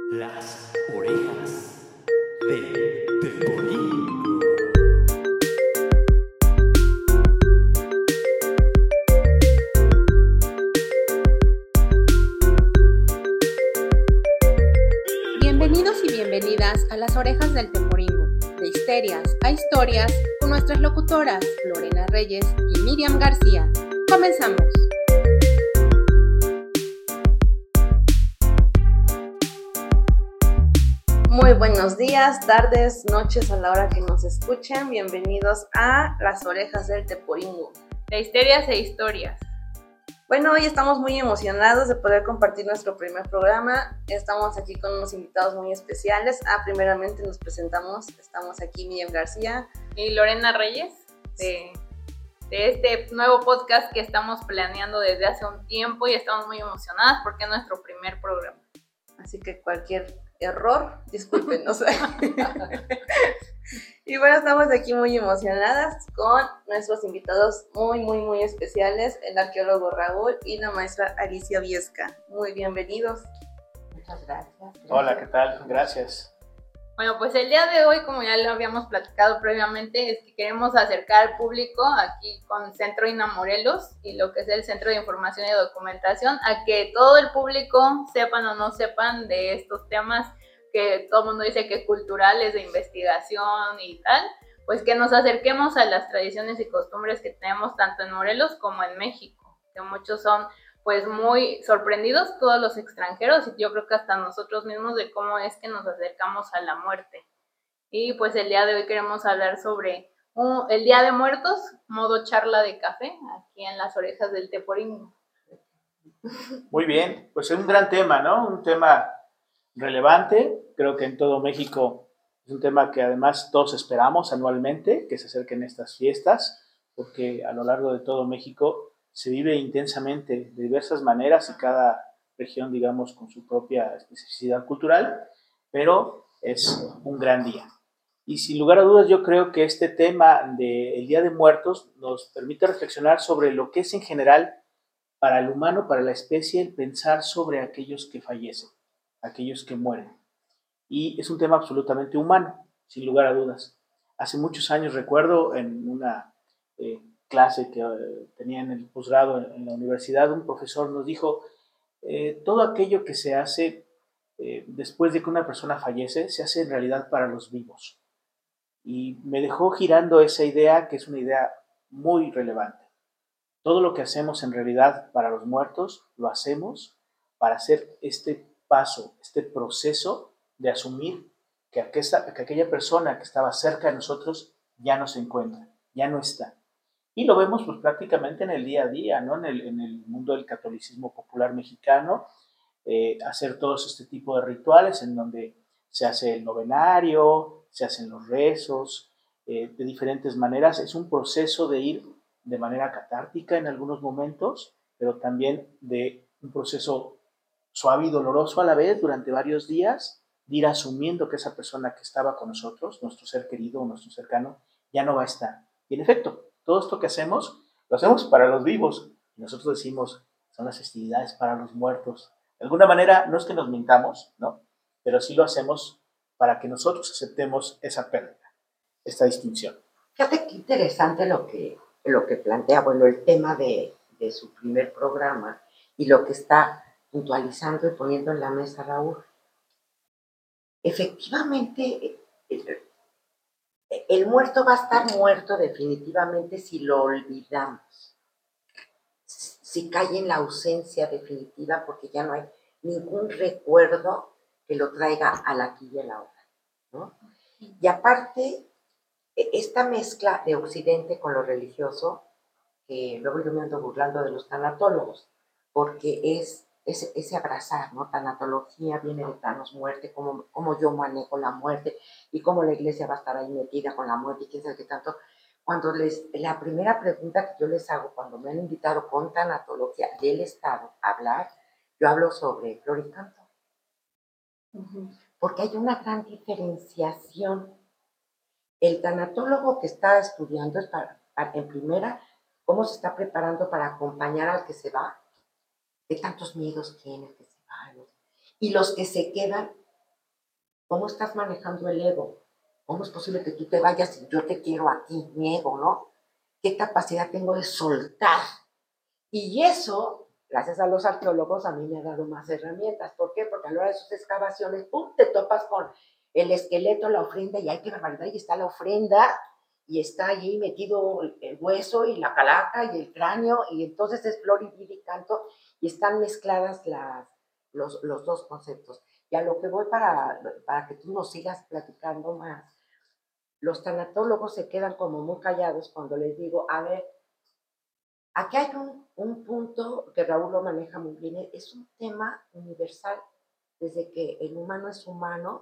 Las orejas del Teporingo. Bienvenidos y bienvenidas a Las Orejas del Teporingo, de histerias a historias, con nuestras locutoras Lorena Reyes y Miriam García. ¡Comenzamos! Muy buenos días, tardes, noches a la hora que nos escuchen. Bienvenidos a Las Orejas del Teporingo, de histerias e historias. Bueno, hoy estamos muy emocionados de poder compartir nuestro primer programa. Estamos aquí con unos invitados muy especiales. Primeramente nos presentamos. Estamos aquí Miriam García y Lorena Reyes de este nuevo podcast que estamos planeando desde hace un tiempo y estamos muy emocionadas porque es nuestro primer programa. Así que cualquier error, discúlpenos. Y bueno, estamos aquí muy emocionadas con nuestros invitados muy especiales, el arqueólogo Raúl y la maestra Alicia Viesca. Muy bienvenidos. Muchas gracias. Hola, ¿qué tal? Gracias. Bueno, pues el día de hoy, como ya lo habíamos platicado previamente, es que queremos acercar al público aquí con Centro INA Morelos y lo que es el Centro de Información y Documentación, a que todo el público, sepan o no sepan de estos temas que todo el mundo dice que culturales, de investigación y tal, pues que nos acerquemos a las tradiciones y costumbres que tenemos tanto en Morelos como en México, que muchos son pues muy sorprendidos, todos los extranjeros, y yo creo que hasta nosotros mismos, de cómo es que nos acercamos a la muerte. Y pues el día de hoy queremos hablar sobre el Día de Muertos, modo charla de café, aquí en Las Orejas del Teporingo. Muy bien, pues es un gran tema, ¿no? Un tema relevante, creo que en todo México es un tema que además todos esperamos anualmente, que se acerquen estas fiestas, porque a lo largo de todo México se vive intensamente de diversas maneras y cada región, digamos, con su propia especificidad cultural, pero es un gran día. Y sin lugar a dudas yo creo que este tema del Día de Muertos nos permite reflexionar sobre lo que es en general para el humano, para la especie, el pensar sobre aquellos que fallecen, aquellos que mueren. Y es un tema absolutamente humano, sin lugar a dudas. Hace muchos años recuerdo en una clase que tenía en el posgrado en la universidad, un profesor nos dijo, todo aquello que se hace después de que una persona fallece, se hace en realidad para los vivos. Y me dejó girando esa idea, que es una idea muy relevante. Todo lo que hacemos en realidad para los muertos, lo hacemos para hacer este paso, este proceso de asumir que aquella persona que estaba cerca de nosotros ya no se encuentra, ya no está. Y lo vemos pues prácticamente en el día a día, ¿no? En el mundo del catolicismo popular mexicano, hacer todos este tipo de rituales en donde se hace el novenario, se hacen los rezos, de diferentes maneras. Es un proceso de ir de manera catártica en algunos momentos, pero también de un proceso suave y doloroso a la vez durante varios días, de ir asumiendo que esa persona que estaba con nosotros, nuestro ser querido o nuestro cercano, ya no va a estar. Y en efecto, todo esto que hacemos, lo hacemos para los vivos. Y nosotros decimos, son las festividades para los muertos. De alguna manera, no es que nos mintamos, ¿no? Pero sí lo hacemos para que nosotros aceptemos esa pérdida, esta distinción. Fíjate qué interesante lo que plantea, bueno, el tema de su primer programa y lo que está puntualizando y poniendo en la mesa Raúl. Efectivamente, el muerto va a estar muerto definitivamente si lo olvidamos, si cae en la ausencia definitiva porque ya no hay ningún recuerdo que lo traiga al aquí y a la ahora, ¿no? Y aparte, esta mezcla de Occidente con lo religioso, que luego yo me ando burlando de los tanatólogos, porque es ese abrazar, ¿no? Tanatología viene de Thanos, muerte, cómo yo manejo la muerte y cómo la iglesia va a estar ahí metida con la muerte y quién sabe qué tanto. Cuando la primera pregunta que yo les hago cuando me han invitado con tanatología del Estado a hablar, yo hablo sobre flor y canto. Porque hay una gran diferenciación. El tanatólogo que está estudiando es en primera cómo se está preparando para acompañar al que se va, de tantos miedos tiene que se va, ¿no? Y los que se quedan, ¿Cómo estás manejando el ego? ¿Cómo es posible que tú te vayas y yo te quiero a ti, mi ego, ¿no? ¿Qué capacidad tengo de soltar? Y eso, gracias a los arqueólogos, a mí me ha dado más herramientas. ¿Por qué? Porque a la hora de sus excavaciones, ¡pum!, te topas con el esqueleto, la ofrenda, y ¡ay, qué barbaridad! Y está la ofrenda, y está allí metido el hueso y la calaca y el cráneo, y entonces es flor y vida y canto, y están mezcladas los dos conceptos. Y a lo que voy para que tú nos sigas platicando más, los tanatólogos se quedan como muy callados cuando les digo, a ver, aquí hay un punto que Raúl lo maneja muy bien, es un tema universal, desde que el humano es humano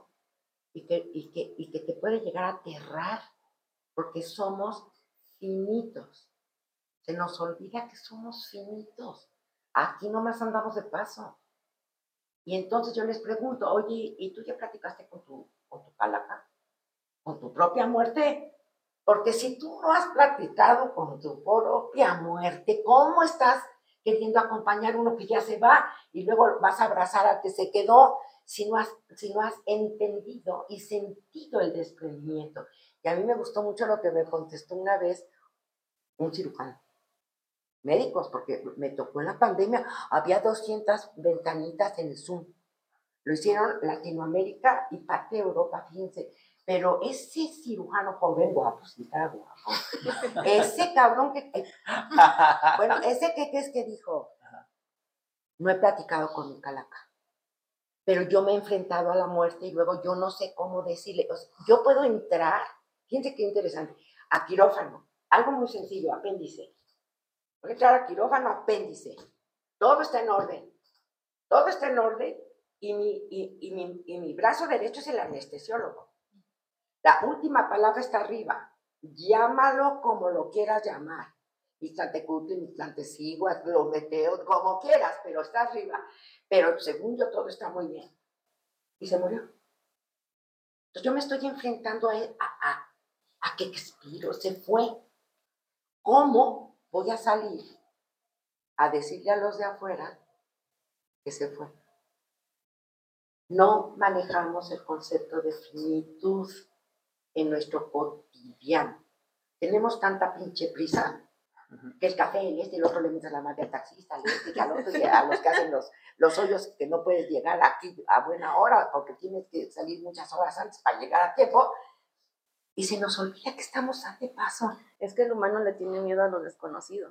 y que te puede llegar a aterrar, porque somos finitos. Se nos olvida que somos finitos. Aquí nomás andamos de paso. Y entonces yo les pregunto, oye, ¿y tú ya platicaste con tu calaca? ¿Con tu propia muerte? Porque si tú no has platicado con tu propia muerte, ¿cómo estás queriendo acompañar a uno que ya se va y luego vas a abrazar al que se quedó si no has entendido y sentido el desprendimiento? Y a mí me gustó mucho lo que me contestó una vez un cirujano. Médicos, porque me tocó en la pandemia, había 200 ventanitas en el Zoom. Lo hicieron Latinoamérica y parte de Europa, fíjense. Pero ese cirujano joven, guapo, sí, está guapo. Ese cabrón bueno, ese que es que dijo, no he platicado con mi calaca, pero yo me he enfrentado a la muerte y luego yo no sé cómo decirle. O sea, yo puedo entrar, fíjense qué interesante, a quirófano, algo muy sencillo, apéndice. Voy a entrar a quirófano, apéndice. Todo está en orden. Todo está en orden y mi brazo derecho es el anestesiólogo. La última palabra está arriba. Llámalo como lo quieras llamar. Mixtlantecutli, Mixtlantecigua, los meteos, como quieras, pero está arriba. Pero según yo todo está muy bien. Y se murió. Entonces yo me estoy enfrentando a que expiro, se fue. ¿Cómo voy a salir a decirle a los de afuera que se fue? No manejamos el concepto de finitud en nuestro cotidiano. Tenemos tanta pinche prisa que el café, el otro le metes la madre al taxista, al y al otro, y a los que hacen los hoyos que no puedes llegar aquí a buena hora porque tienes que salir muchas horas antes para llegar a tiempo. Y se nos olvida que estamos a de paso. Es que el humano le tiene miedo a lo desconocido.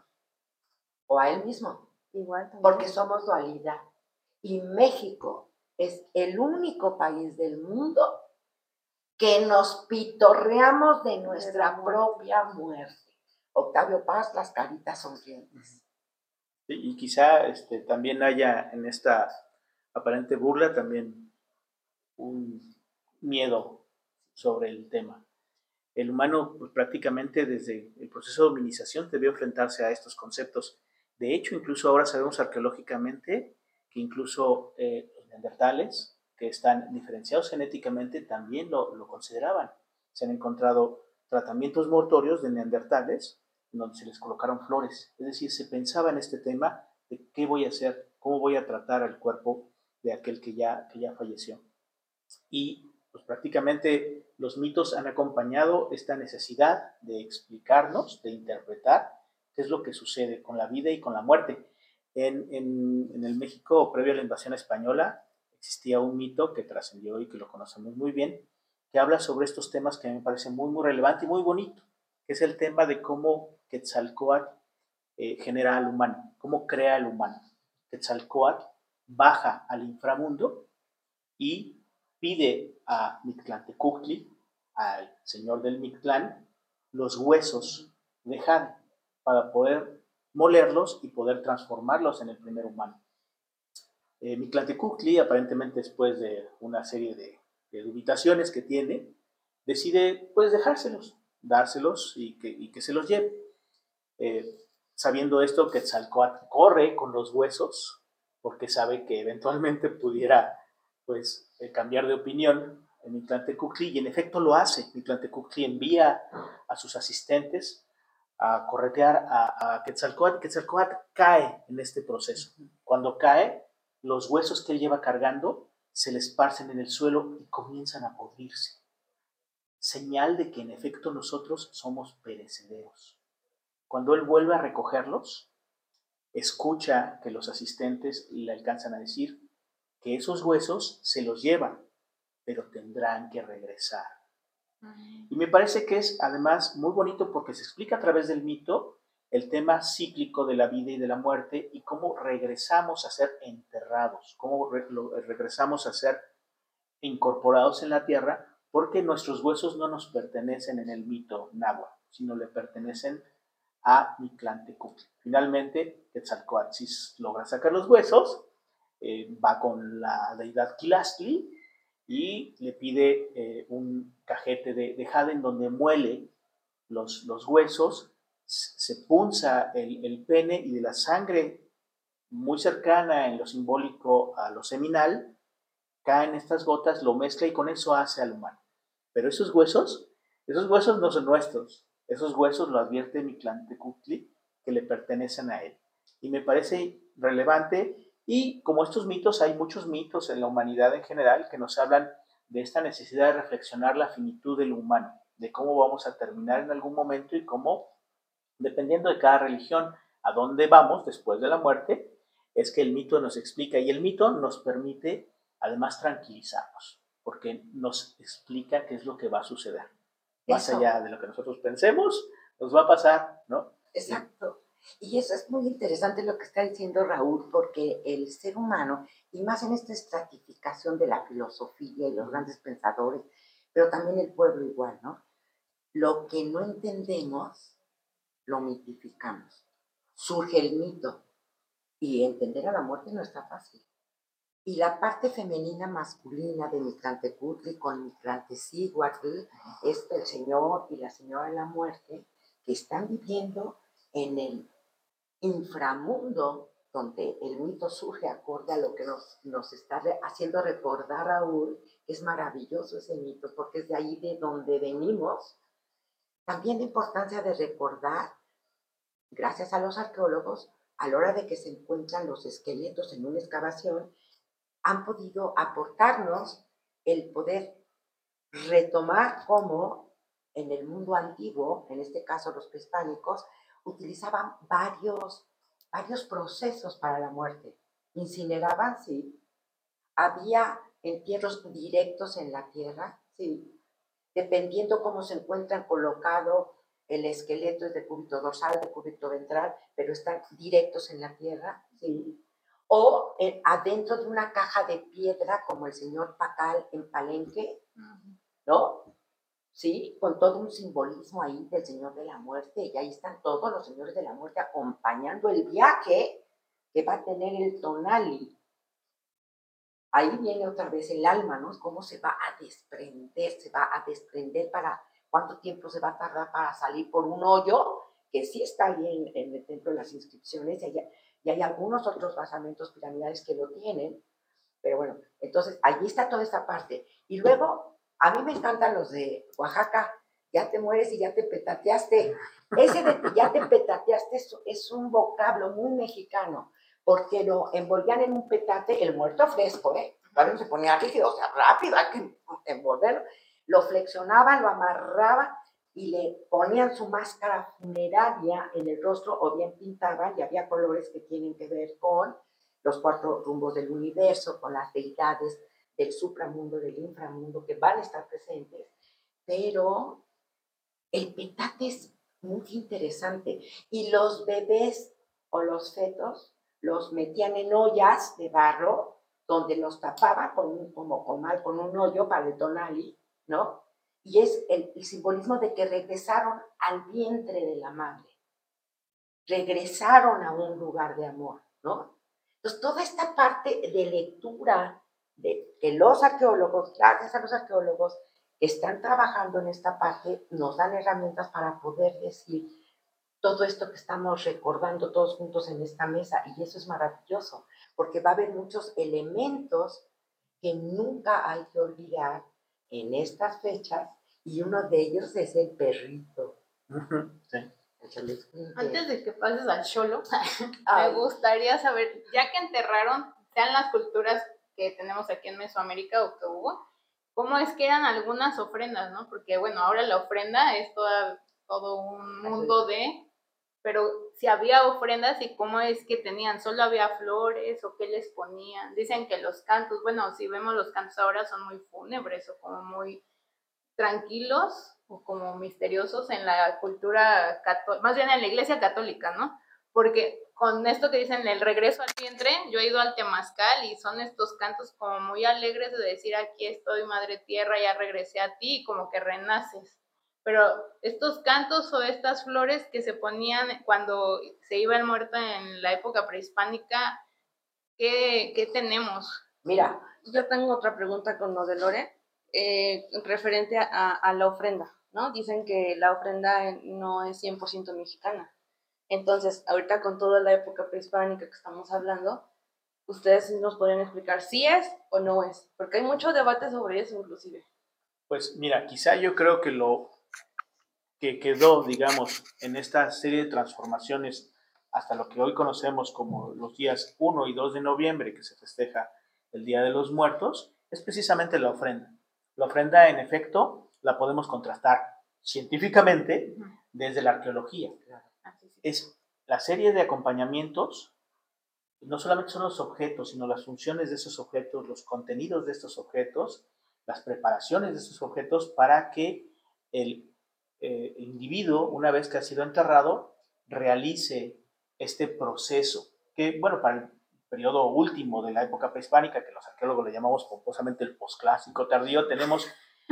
O a él mismo. Igual también. Porque somos dualidad. Y México es el único país del mundo que nos pitorreamos de nuestra propia muerte. Octavio Paz, las caritas sonrientes. Y quizá también haya en esta aparente burla también un miedo sobre el tema. El humano, pues, prácticamente desde el proceso de hominización debió enfrentarse a estos conceptos. De hecho, incluso ahora sabemos arqueológicamente que incluso los neandertales, que están diferenciados genéticamente, también lo consideraban. Se han encontrado tratamientos mortuorios de neandertales donde se les colocaron flores. Es decir, se pensaba en este tema de qué voy a hacer, cómo voy a tratar al cuerpo de aquel que ya falleció. Y pues prácticamente los mitos han acompañado esta necesidad de explicarnos, de interpretar qué es lo que sucede con la vida y con la muerte. En el México previo a la invasión española existía un mito que trascendió y que lo conocemos muy bien, que habla sobre estos temas que a mí me parece muy, muy relevante y muy bonito, que es el tema de cómo Quetzalcóatl genera al humano, cómo crea al humano. Quetzalcóatl baja al inframundo y pide a Mictlantecutli, al señor del Mictlán, los huesos de jade para poder molerlos y poder transformarlos en el primer humano. Mictlantecutli, aparentemente después de una serie de dubitaciones que tiene, decide pues dárselos y que se los lleve. Sabiendo esto, Quetzalcóatl corre con los huesos porque sabe que eventualmente pudiera pues cambiar de opinión en Mictlantecutli, y en efecto lo hace. Mictlantecutli envía a sus asistentes a corretear a Quetzalcóatl. Quetzalcóatl cae en este proceso. Cuando cae, los huesos que él lleva cargando se le esparcen en el suelo y comienzan a podrirse. Señal de que en efecto nosotros somos perecederos. Cuando él vuelve a recogerlos, escucha que los asistentes le alcanzan a decir que esos huesos se los llevan, pero tendrán que regresar. Y me parece que es además muy bonito porque se explica a través del mito el tema cíclico de la vida y de la muerte y cómo regresamos a ser enterrados, cómo regresamos a ser incorporados en la tierra, porque nuestros huesos no nos pertenecen en el mito náhuatl, sino le pertenecen a Mictlantecutli. Finalmente, Quetzalcóatl logra sacar los huesos, va con la deidad Quilastli y le pide un cajete de jade en donde muele los huesos, se punza el pene y de la sangre muy cercana en lo simbólico a lo seminal, caen estas gotas, lo mezcla y con eso hace al humano. Pero esos huesos no son nuestros, esos huesos lo advierte Mictlantecutli que le pertenecen a él. Y me parece relevante. Y como estos mitos, hay muchos mitos en la humanidad en general que nos hablan de esta necesidad de reflexionar la finitud del humano, de cómo vamos a terminar en algún momento y cómo, dependiendo de cada religión, a dónde vamos después de la muerte, es que el mito nos explica. Y el mito nos permite, además, tranquilizarnos, porque nos explica qué es lo que va a suceder. Más allá de lo que nosotros pensemos, nos va a pasar, ¿no? Exacto. Y eso es muy interesante lo que está diciendo Raúl, porque el ser humano, y más en esta estratificación de la filosofía y los grandes pensadores, pero también el pueblo igual, ¿no? Lo que no entendemos, lo mitificamos. Surge el mito, y entender a la muerte no está fácil. Y la parte femenina masculina de Mictlantecutli con Mictlantecíhuatl es el señor y la señora de la muerte que están viviendo en el inframundo, donde el mito surge acorde a lo que nos está haciendo recordar Raúl. Es maravilloso ese mito, porque es de ahí de donde venimos. También la importancia de recordar, gracias a los arqueólogos, a la hora de que se encuentran los esqueletos en una excavación, han podido aportarnos el poder retomar cómo en el mundo antiguo, en este caso los prehispánicos, utilizaban varios procesos para la muerte. Incineraban, sí. Había entierros directos en la tierra, sí. Dependiendo cómo se encuentran colocado el esqueleto, es de cúbito dorsal, de cúbito ventral, pero están directos en la tierra, sí. O adentro de una caja de piedra, como el señor Pacal en Palenque, ¿no? Sí, con todo un simbolismo ahí del Señor de la Muerte, y ahí están todos los señores de la muerte acompañando el viaje que va a tener el Tonali. Ahí viene otra vez el alma, ¿no? Cómo se va a desprender para cuánto tiempo se va a tardar para salir por un hoyo, que sí está ahí en el templo de las inscripciones, y hay algunos otros basamentos piramidales que lo tienen, pero bueno, entonces allí está toda esta parte. Y luego, a mí me encantan los de Oaxaca, ya te mueres y ya te petateaste. Ese de ya te petateaste es un vocablo muy mexicano, porque lo envolvían en un petate, el muerto fresco, Claro, se ponía rígido, o sea, rápido, hay que envolverlo. Lo flexionaban, lo amarraban y le ponían su máscara funeraria en el rostro, o bien pintaban, y había colores que tienen que ver con los 4 rumbos del universo, con las deidades del supramundo, del inframundo, que van a estar presentes, pero el petate es muy interesante. Y los bebés o los fetos los metían en ollas de barro, donde los tapaban con un hoyo para el tonali, ¿no? Y es el simbolismo de que regresaron al vientre de la madre, regresaron a un lugar de amor, ¿no? Entonces, toda esta parte de lectura de que los arqueólogos, gracias a los arqueólogos que están trabajando en esta parte, nos dan herramientas para poder decir todo esto que estamos recordando todos juntos en esta mesa, y eso es maravilloso, porque va a haber muchos elementos que nunca hay que olvidar en estas fechas, y uno de ellos es el perrito. Sí. Antes de que pases al cholo, me gustaría saber, ya que enterraron, sean las culturas que tenemos aquí en Mesoamérica o que hubo, cómo es que eran algunas ofrendas, ¿no? Porque bueno, ahora la ofrenda es todo un mundo pero si había ofrendas y cómo es que tenían, solo había flores o qué les ponían. Dicen que los cantos, bueno, si vemos los cantos ahora son muy fúnebres o como muy tranquilos o como misteriosos en la cultura católica, más bien en la iglesia católica, ¿no? Porque con esto que dicen el regreso al vientre, yo he ido al temazcal y son estos cantos como muy alegres de decir aquí estoy, madre tierra, ya regresé a ti, y como que renaces. Pero estos cantos o estas flores que se ponían cuando se iba el muerto en la época prehispánica, ¿qué tenemos? Mira, Yo tengo otra pregunta con lo de Lore, referente a la ofrenda, ¿no? Dicen que la ofrenda no es 100% mexicana. Entonces, ahorita con toda la época prehispánica que estamos hablando, ustedes nos podrían explicar si es o no es, porque hay mucho debate sobre eso inclusive. Pues mira, quizá yo creo que lo que quedó, digamos, en esta serie de transformaciones hasta lo que hoy conocemos como los días 1 y 2 de noviembre, que se festeja el Día de los Muertos, es precisamente la ofrenda. La ofrenda, en efecto, la podemos contrastar científicamente desde la arqueología. Es la serie de acompañamientos, no solamente son los objetos, sino las funciones de esos objetos, los contenidos de estos objetos, las preparaciones de estos objetos para que el individuo, una vez que ha sido enterrado, realice este proceso, que, bueno, para el periodo último de la época prehispánica, que los arqueólogos le llamamos pomposamente el posclásico tardío, tenemos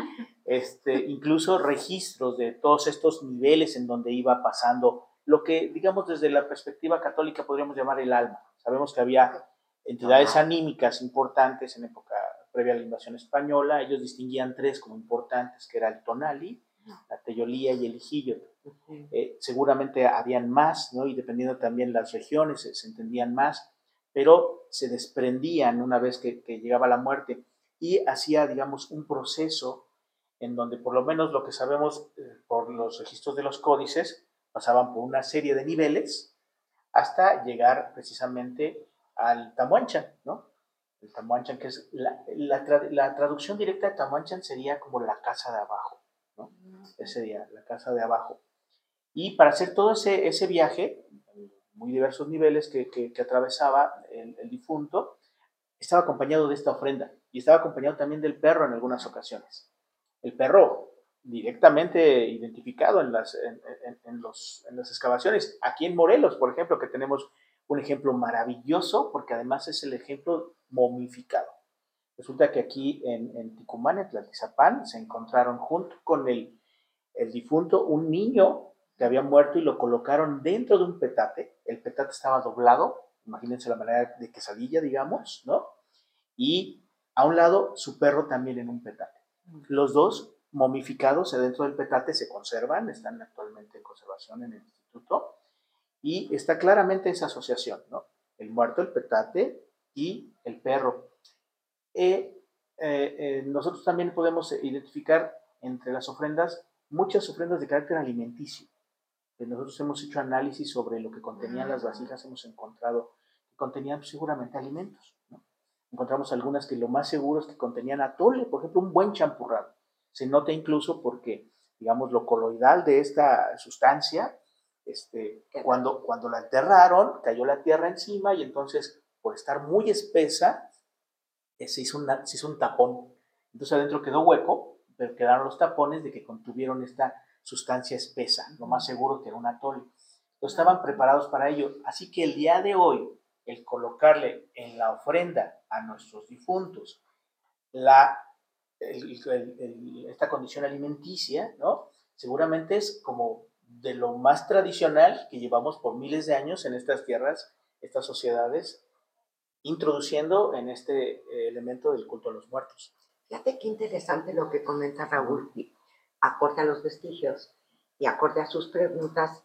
incluso registros de todos estos niveles en donde iba pasando lo que, digamos, desde la perspectiva católica podríamos llamar el alma. Sabemos que había entidades anímicas importantes en época previa a la invasión española. Ellos distinguían tres como importantes, que era el tonali, la teyolía y el ijillo. Seguramente habían más, ¿no? Y dependiendo también las regiones se entendían más, pero se desprendían una vez que llegaba la muerte y hacía, digamos, un proceso en donde por lo menos lo que sabemos por los registros de los códices pasaban por una serie de niveles hasta llegar precisamente al Tamuanchan, ¿no? El Tamuanchan, que es la traducción directa de Tamuanchan sería como la casa de abajo, ¿no? Ese sería la casa de abajo. Y para hacer todo ese viaje, muy diversos niveles que atravesaba el difunto, estaba acompañado de esta ofrenda y estaba acompañado también del perro en algunas ocasiones. El perro directamente identificado en las excavaciones. Aquí en Morelos, por ejemplo, que tenemos un ejemplo maravilloso, porque además es el ejemplo momificado. Resulta que aquí en Ticumán, en Tlaltizapán, se encontraron junto con el difunto un niño que había muerto y lo colocaron dentro de un petate. El petate estaba doblado, imagínense la manera de quesadilla, digamos, ¿no? Y a un lado su perro también en un petate. Los dos momificados dentro del petate se conservan, están actualmente en conservación en el instituto y está claramente esa asociación, ¿no? El muerto, el petate y el perro. Nosotros también podemos identificar entre las ofrendas muchas ofrendas de carácter alimenticio. Nosotros hemos hecho análisis sobre lo que contenían las vasijas, hemos encontrado que contenían seguramente alimentos, ¿no? Encontramos algunas que lo más seguro es que contenían atole, por ejemplo, un buen champurrado. Se nota incluso porque, digamos, lo coloidal de esta sustancia, cuando la enterraron, cayó la tierra encima y entonces, por estar muy espesa, se hizo un tapón. Entonces adentro quedó hueco, pero quedaron los tapones de que contuvieron esta sustancia espesa. Lo más seguro que era un atole. Entonces estaban preparados para ello. Así que el día de hoy, el colocarle en la ofrenda a nuestros difuntos esta condición alimenticia, ¿no? Seguramente es como de lo más tradicional que llevamos por miles de años en estas tierras, estas sociedades, introduciendo en este elemento del culto a los muertos. Fíjate qué interesante lo que comenta Raúl, acorde a los vestigios y acorde a sus preguntas.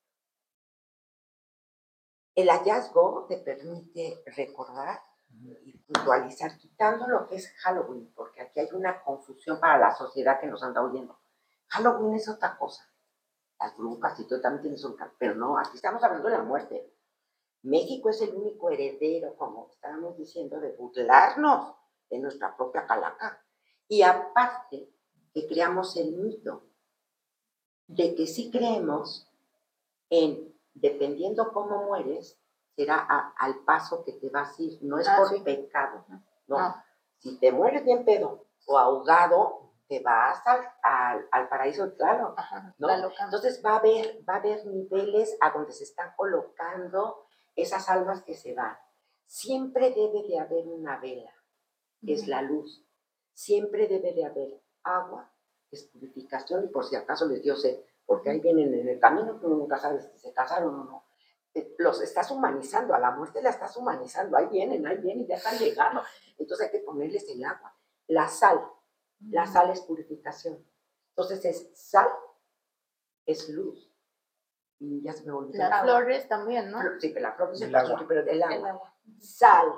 El hallazgo te permite recordar y puntualizar, quitando lo que es Halloween, porque aquí hay una confusión para la sociedad que nos anda oyendo. Halloween es otra cosa. Las brujas y todo también tienen su pero no, aquí estamos hablando de la muerte. México es el único heredero, como estábamos diciendo, de burlarnos de nuestra propia calaca. Y aparte, que creamos el mito de que si creemos en, dependiendo cómo mueres, será al paso que te vas a ir. No es por pecado, no. Si te mueres bien pedo o ahogado, te vas al paraíso, claro, ¿no? Entonces va a haber niveles a donde se están colocando esas almas que se van. Siempre debe de haber una vela, que es la luz. Siempre debe de haber agua, que es purificación, y por si acaso les dio sed, porque ahí vienen en el camino, tú nunca sabes si se casaron o no. Los estás humanizando, a la muerte la estás humanizando, ahí vienen, ya están llegando. Entonces hay que ponerles el agua. La sal es purificación. Entonces es sal, es luz. Y ya se me olvidó. Las flores también, ¿no? Sí, pero la flor es el agua. pero el agua. Sal,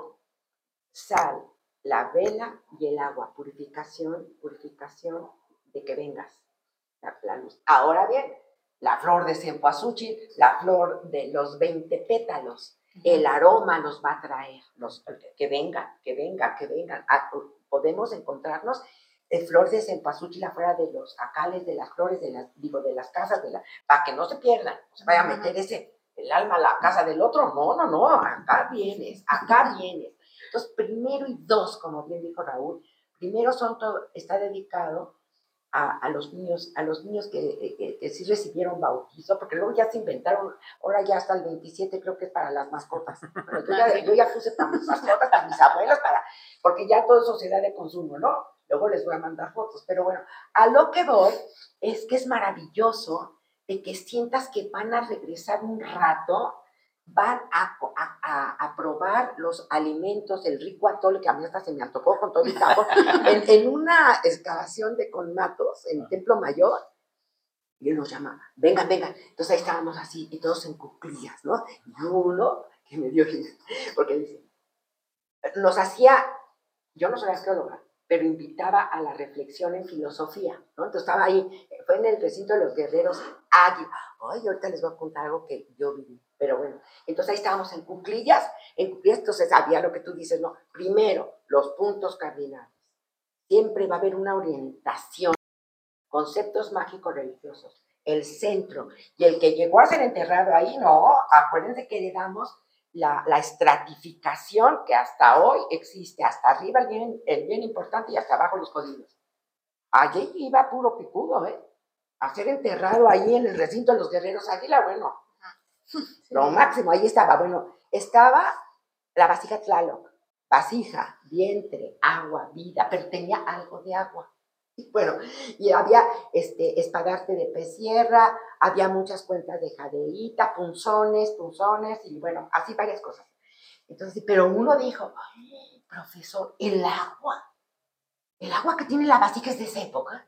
la vela y el agua. Purificación de que vengas. La luz. Ahora bien, la flor de cempasúchil, la flor de los 20 pétalos, el aroma nos va a traer, que vengan. Podemos encontrarnos flor de cempasúchil afuera de los jacales, de las flores, de las casas, para que no se pierdan, no se vaya a meter el alma a la casa del otro. No, acá vienes. Entonces, primero y dos, como bien dijo Raúl, primero está dedicado a los niños que sí recibieron bautizo, porque luego ya se inventaron, ahora ya hasta el 27 creo que es para las mascotas. Bueno, yo ya puse para mis mascotas, para mis abuelos, porque ya todo eso se da de consumo, ¿no? Luego les voy a mandar fotos, pero bueno, a lo que voy es que es maravilloso de que sientas que van a regresar un rato, van a probar los alimentos, el rico atole, que a mí hasta se me antojó con todo el tapo, en una excavación de conatos en Templo Mayor, y él nos llama, vengan. Entonces ahí estábamos así, y todos en cuclillas, ¿no? Y uno que me dio, porque dice, yo no soy arqueóloga, pero invitaba a la reflexión en filosofía, ¿no? Entonces estaba ahí, fue en el recinto de los guerreros Águila. Ay, ahorita les voy a contar algo que yo viví, pero bueno. Entonces ahí estábamos en cuclillas, entonces había lo que tú dices, ¿no? Primero, los puntos cardinales. Siempre va a haber una orientación, conceptos mágicos religiosos, el centro, y el que llegó a ser enterrado ahí, no, acuérdense que le damos la estratificación que hasta hoy existe, hasta arriba el bien importante y hasta abajo los jodidos. Allí iba puro picudo, a ser enterrado ahí en el recinto de los guerreros Águila, bueno, lo máximo, ahí estaba la vasija Tlaloc, vasija, vientre, agua, vida, pero tenía algo de agua. Bueno, y había espadarte de pez sierra, había muchas cuentas de jadeíta, punzones, y bueno, así varias cosas. Entonces, pero uno dijo, ay, profesor, el agua que tiene la vasija es de esa época.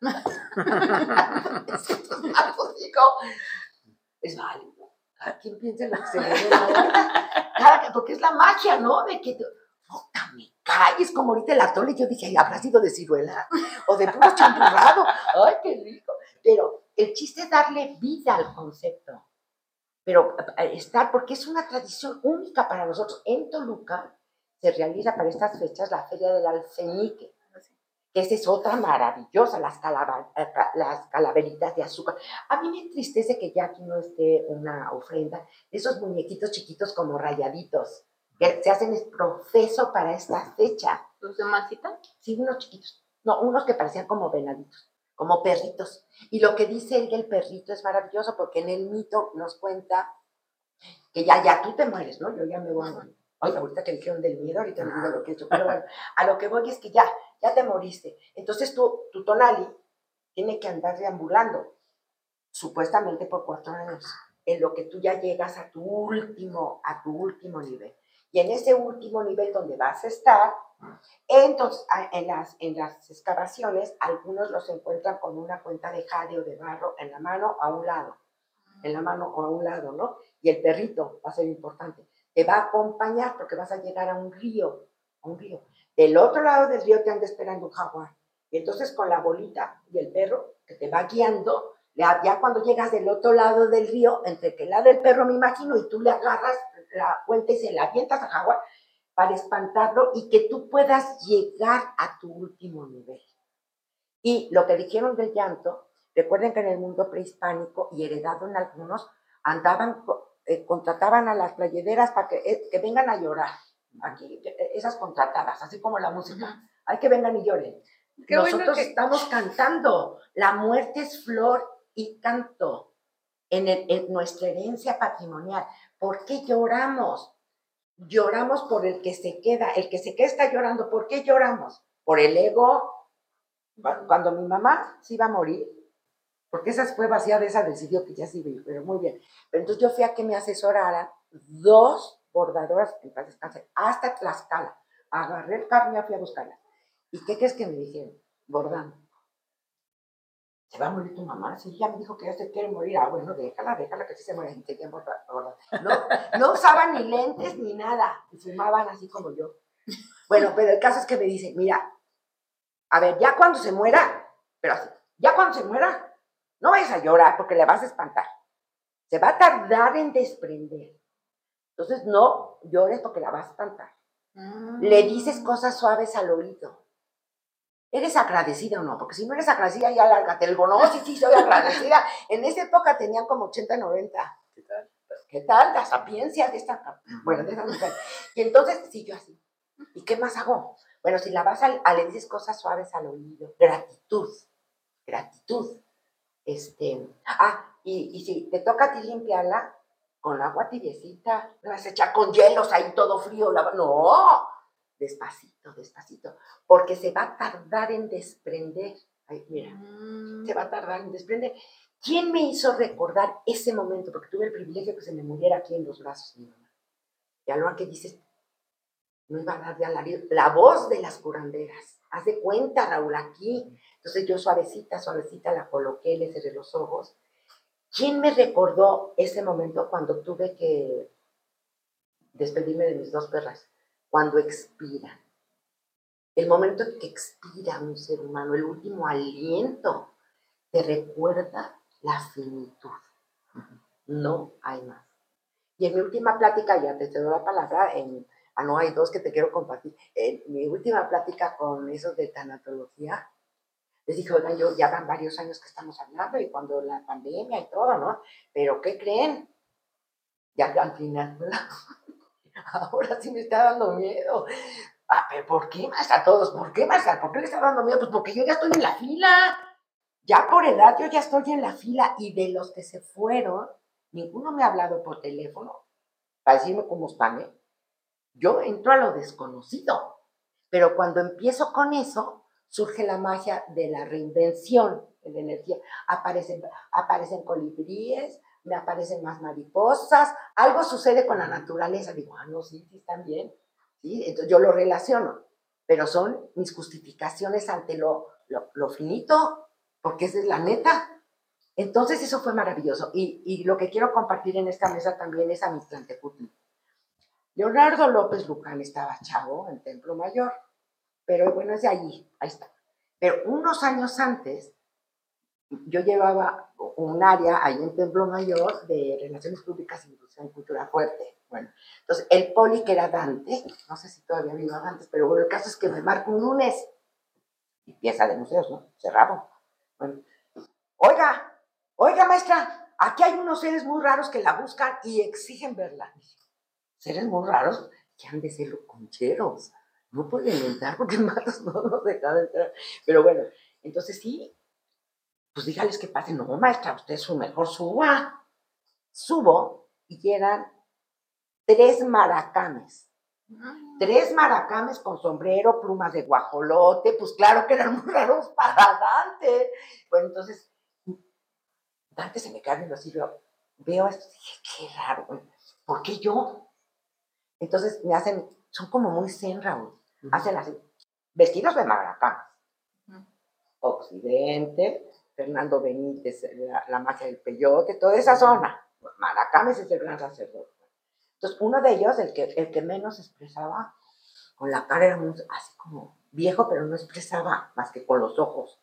Es válido. Cada quien piensa en lo que se le dé la gana. Porque es la magia, ¿no? De que puta, me calles, como ahorita el atole, yo dije, ay, habrá sido de ciruela o de puro champurrado. Ay, qué rico. Pero el chiste es darle vida al concepto. Pero porque es una tradición única para nosotros. En Toluca se realiza para estas fechas la Feria del Alfeñique, que esa es otra maravillosa, las calaveritas de azúcar. A mí me entristece que ya aquí no esté una ofrenda de esos muñequitos chiquitos como rayaditos, que se hacen profeso para esta fecha. ¿Los de masita? Sí, unos chiquitos. No, unos que parecían como venaditos, como perritos. Y lo que dice él del perrito es maravilloso, porque en el mito nos cuenta que ya tú te mueres, ¿no? Yo ya me voy a morir. Oye, ahorita que dijeron del miedo, ahorita no digo lo que he hecho, pero bueno, a lo que voy es que ya te moriste. Entonces tu tonali tiene que andar deambulando, supuestamente por 4 años, en lo que tú ya llegas a tu último nivel. Y en ese último nivel donde vas a estar, entonces en las excavaciones, algunos los encuentran con una cuenta de jade o de barro en la mano o a un lado, ¿no? Y el perrito va a ser importante. Te va a acompañar porque vas a llegar a un río. Del otro lado del río te anda esperando un jaguar. Y entonces con la bolita y el perro que te va guiando, ya cuando llegas del otro lado del río, entre que el lado del perro me imagino y tú le agarras la vuelta y se la avientas a Jaguar para espantarlo y que tú puedas llegar a tu último nivel. Y lo que dijeron del llanto, recuerden que en el mundo prehispánico y heredado en algunos, contrataban a las playederas para que vengan a llorar. Aquí, esas contratadas, así como la música. Hay que vengan y lloren. Qué Nosotros bueno que... estamos cantando. La muerte es flor y canto en nuestra herencia patrimonial. ¿Por qué lloramos? Lloramos por el que se queda. El que se queda está llorando. ¿Por qué lloramos? Por el ego. Cuando mi mamá se iba a morir, porque esa fue vacía de esa, decidió que ya se iba a ir, pero muy bien. Pero entonces yo fui a que me asesoraran 2 bordadoras, en paz descanse, hasta Tlaxcala. Agarré el carro y ya fui a buscarlas. ¿Y qué crees que me dijeron? Bordando. ¿Se va a morir tu mamá? Sí, ya me dijo que ya se quiere morir. Ah, bueno, déjala que sí se muere. Y seguían bordando. No usaban ni lentes ni nada. Y fumaban así como yo. Bueno, pero el caso es que me dicen, mira, a ver, ya cuando se muera, pero así, ya cuando se muera, no vayas a llorar porque le vas a espantar. Se va a tardar en desprender. Entonces no llores porque la vas a espantar. Le dices cosas suaves al oído. ¿Eres agradecida o no? Porque si no eres agradecida, ya lárgate. El no, sí, soy agradecida. En esa época tenían como 80, 90. ¿Qué tal? La sapiencia de esta... Bueno, de esa mujer. Y entonces, sí, yo así. ¿Y qué más hago? Bueno, si la vas le dices cosas suaves al oído. Gratitud. Y si te toca a ti limpiarla, con agua tibiecita, no vas a echar con hielos ahí todo frío. No, despacito, porque se va a tardar en desprender. Ay, mira, se va a tardar en desprender. ¿Quién me hizo recordar ese momento? Porque tuve el privilegio que se me muriera aquí en los brazos mi mamá. Y a lo que dices, no iba a dar de alarido. La voz de las curanderas. Haz de cuenta, Raúl, aquí. Entonces yo suavecita la coloqué, le cerré los ojos. ¿Quién me recordó ese momento cuando tuve que despedirme de mis 2 perras? Cuando expiran. El momento en que expira un ser humano, el último aliento, te recuerda la finitud. No hay más. Y en mi última plática, ya te cedo la palabra, no hay 2 que te quiero compartir. En mi última plática con esos de tanatología, les dije, oigan, ya van varios años que estamos hablando y cuando la pandemia y todo, ¿no? Pero ¿qué creen? Ya al final, ahora sí me está dando miedo. Pero ¿por qué, maestra? Todos, ¿por qué, maestra? ¿Por qué le está dando miedo? Pues porque yo ya estoy en la fila. Ya por edad, yo ya estoy en la fila. Y de los que se fueron, ninguno me ha hablado por teléfono para decirme cómo están, ¿eh? Yo entro a lo desconocido. Pero cuando empiezo con eso, surge la magia de la reinvención de la energía. Aparecen colibríes, me aparecen más mariposas, algo sucede con la naturaleza. Digo, no, sí, están bien. ¿Sí? Entonces yo lo relaciono, pero son mis justificaciones ante lo finito, porque esa es la neta. Entonces eso fue maravilloso. Y lo que quiero compartir en esta mesa también es a Mictlantecutli. Leonardo López Luján estaba chavo en Templo Mayor, pero bueno, es de allí, ahí está. Pero unos años antes, yo llevaba un área ahí en Templo Mayor de Relaciones Públicas, Inclusión y Cultura Fuerte. Bueno, entonces el poli que era Dante, no sé si todavía vivo antes, pero bueno, el caso es que me marca un lunes, y pieza de museos, ¿no? Cerrado. Bueno, oiga maestra, aquí hay unos seres muy raros que la buscan y exigen verla. Seres muy raros que han de ser los concheros. No pueden entrar porque matos no nos dejan entrar. Pero bueno, entonces sí, pues dígales que pasen. No, maestra, usted su mejor suba. Subo y eran 3 maracames. 3 maracames con sombrero, plumas de guajolote, pues claro que eran muy raros para Dante. Bueno, entonces, Dante se me cae viendo así, veo esto y dije, qué raro, güey. ¿Por qué yo? Entonces me hacen, son como muy zen, Raúl. Hacen así, vestidos de maracames. Occidente, Fernando Benítez, la magia del peyote, toda esa zona. Maracames es el gran sacerdote. Entonces, uno de ellos, el que menos expresaba, con la cara era muy, así como viejo, pero no expresaba más que con los ojos.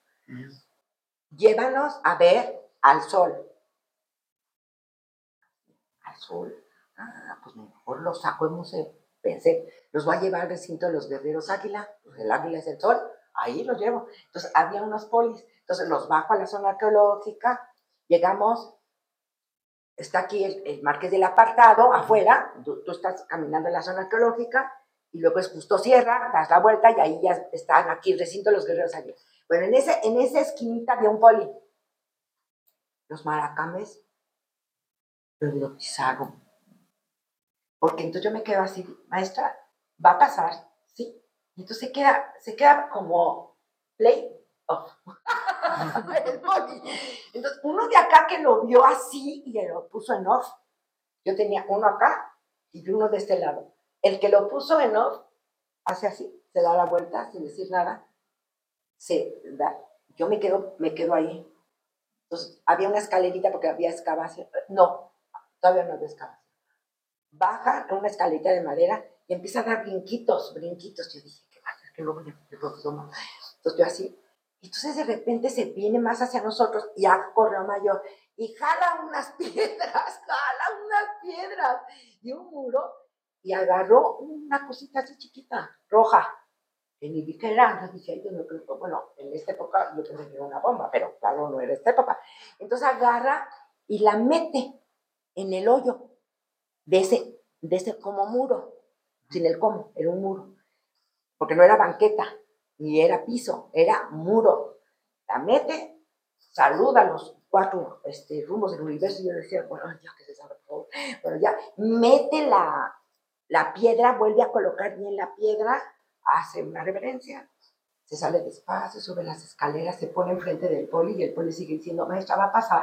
Llévanos a ver al sol. Al sol. pues mejor los saco del museo. Pensé, los voy a llevar al recinto de los guerreros águila, pues el águila es el sol, ahí los llevo. Entonces había unos polis, entonces los bajo a la zona arqueológica, llegamos, está aquí el Marqués del Apartado, afuera, tú estás caminando en la zona arqueológica, y luego es Justo Sierra, das la vuelta y ahí ya están aquí el recinto de los guerreros águila. Bueno, en esa esquinita había un poli. Los maracames lo hipnotizaron. Porque entonces yo me quedo así, maestra, va a pasar, ¿sí? Y entonces se queda como play off. El poli. Entonces uno de acá que lo vio así y lo puso en off. Yo tenía uno acá y uno de este lado. El que lo puso en off hace así, se da la vuelta sin decir nada. Yo me quedo ahí. Entonces había una escalerita porque había excavación. No, todavía no había excavación. Baja una escalita de madera y empieza a dar brinquitos. Yo dije, ¿qué va a hacer? Que luego le tomo. Entonces yo así. Entonces de repente se viene más hacia nosotros y corre mayor y jala unas piedras y un muro y agarró una cosita así chiquita, roja. Que ni vi que era. Entonces dije, yo no creo, bueno, en esta época yo pensé que era una bomba, pero claro, no era esta época. Entonces agarra y la mete en el hoyo de ese como muro, sin el como, era un muro, porque no era banqueta, ni era piso, era muro. La mete, saluda a los 4 rumbos del universo, y yo decía, bueno, ya que se sabe, por favor, bueno, ya, mete la piedra, vuelve a colocar bien la piedra, hace una reverencia, se sale despacio, sube las escaleras, se pone enfrente del poli, y el poli sigue diciendo, maestra, va a pasar.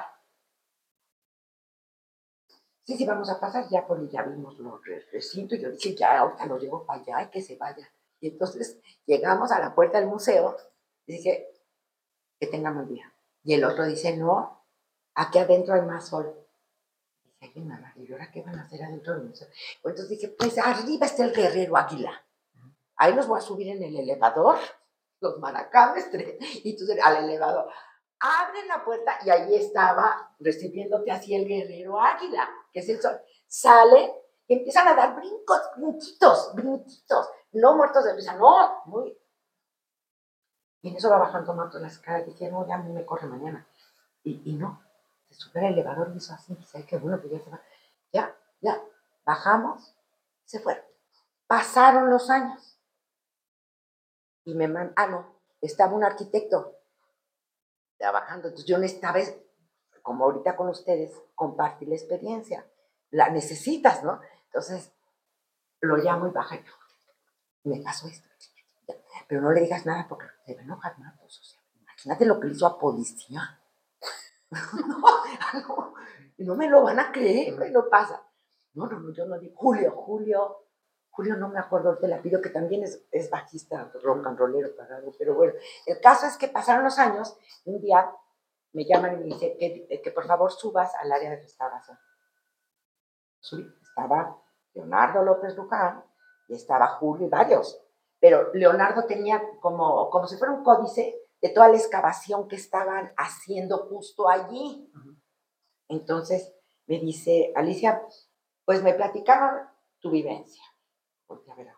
Sí, vamos a pasar ya, porque ya vimos los recintos, y yo dije, ya, ahorita lo llevo para allá y que se vaya. Y entonces llegamos a la puerta del museo, y dije, que tenga buen día. Y el otro dice, no, aquí adentro hay más sol. Y dije, ay, mamá, ¿y ahora qué van a hacer adentro del museo? Entonces dije, pues arriba está el guerrero águila. Ahí los voy a subir en el elevador, los maracames, y entonces al elevador. Abren la puerta y ahí estaba recibiéndote así el guerrero águila, que es el sol. Sale y empiezan a dar brinquitos, no muertos de risa, no, muy. Y en eso va bajando Mato las caras, dije, no, ya a mí me corre mañana. Y no, se subió al elevador y hizo así, dice, ay, qué bueno que ya se va. Ya, bajamos, se fueron. Pasaron los años. Y me mandan, no, estaba un arquitecto trabajando, entonces yo necesitaba, como ahorita con ustedes, compartir la experiencia. La necesitas, ¿no? Entonces, lo llamo y baja y me pasó esto. Pero no le digas nada porque se va a enojar más. O sea, imagínate lo que le hizo a policía. No me lo van a creer, me lo pasa. No, yo no digo. Julio no me acuerdo, te la pido, que también es bajista, rock and rollero, parado, pero bueno. El caso es que pasaron los años, y un día me llaman y me dicen que por favor subas al área de restauración. Subí, estaba Leonardo López Luján y estaba Julio y varios, pero Leonardo tenía como si fuera un códice de toda la excavación que estaban haciendo justo allí. Entonces me dice, Alicia, pues me platicaron tu vivencia. Porque a ver,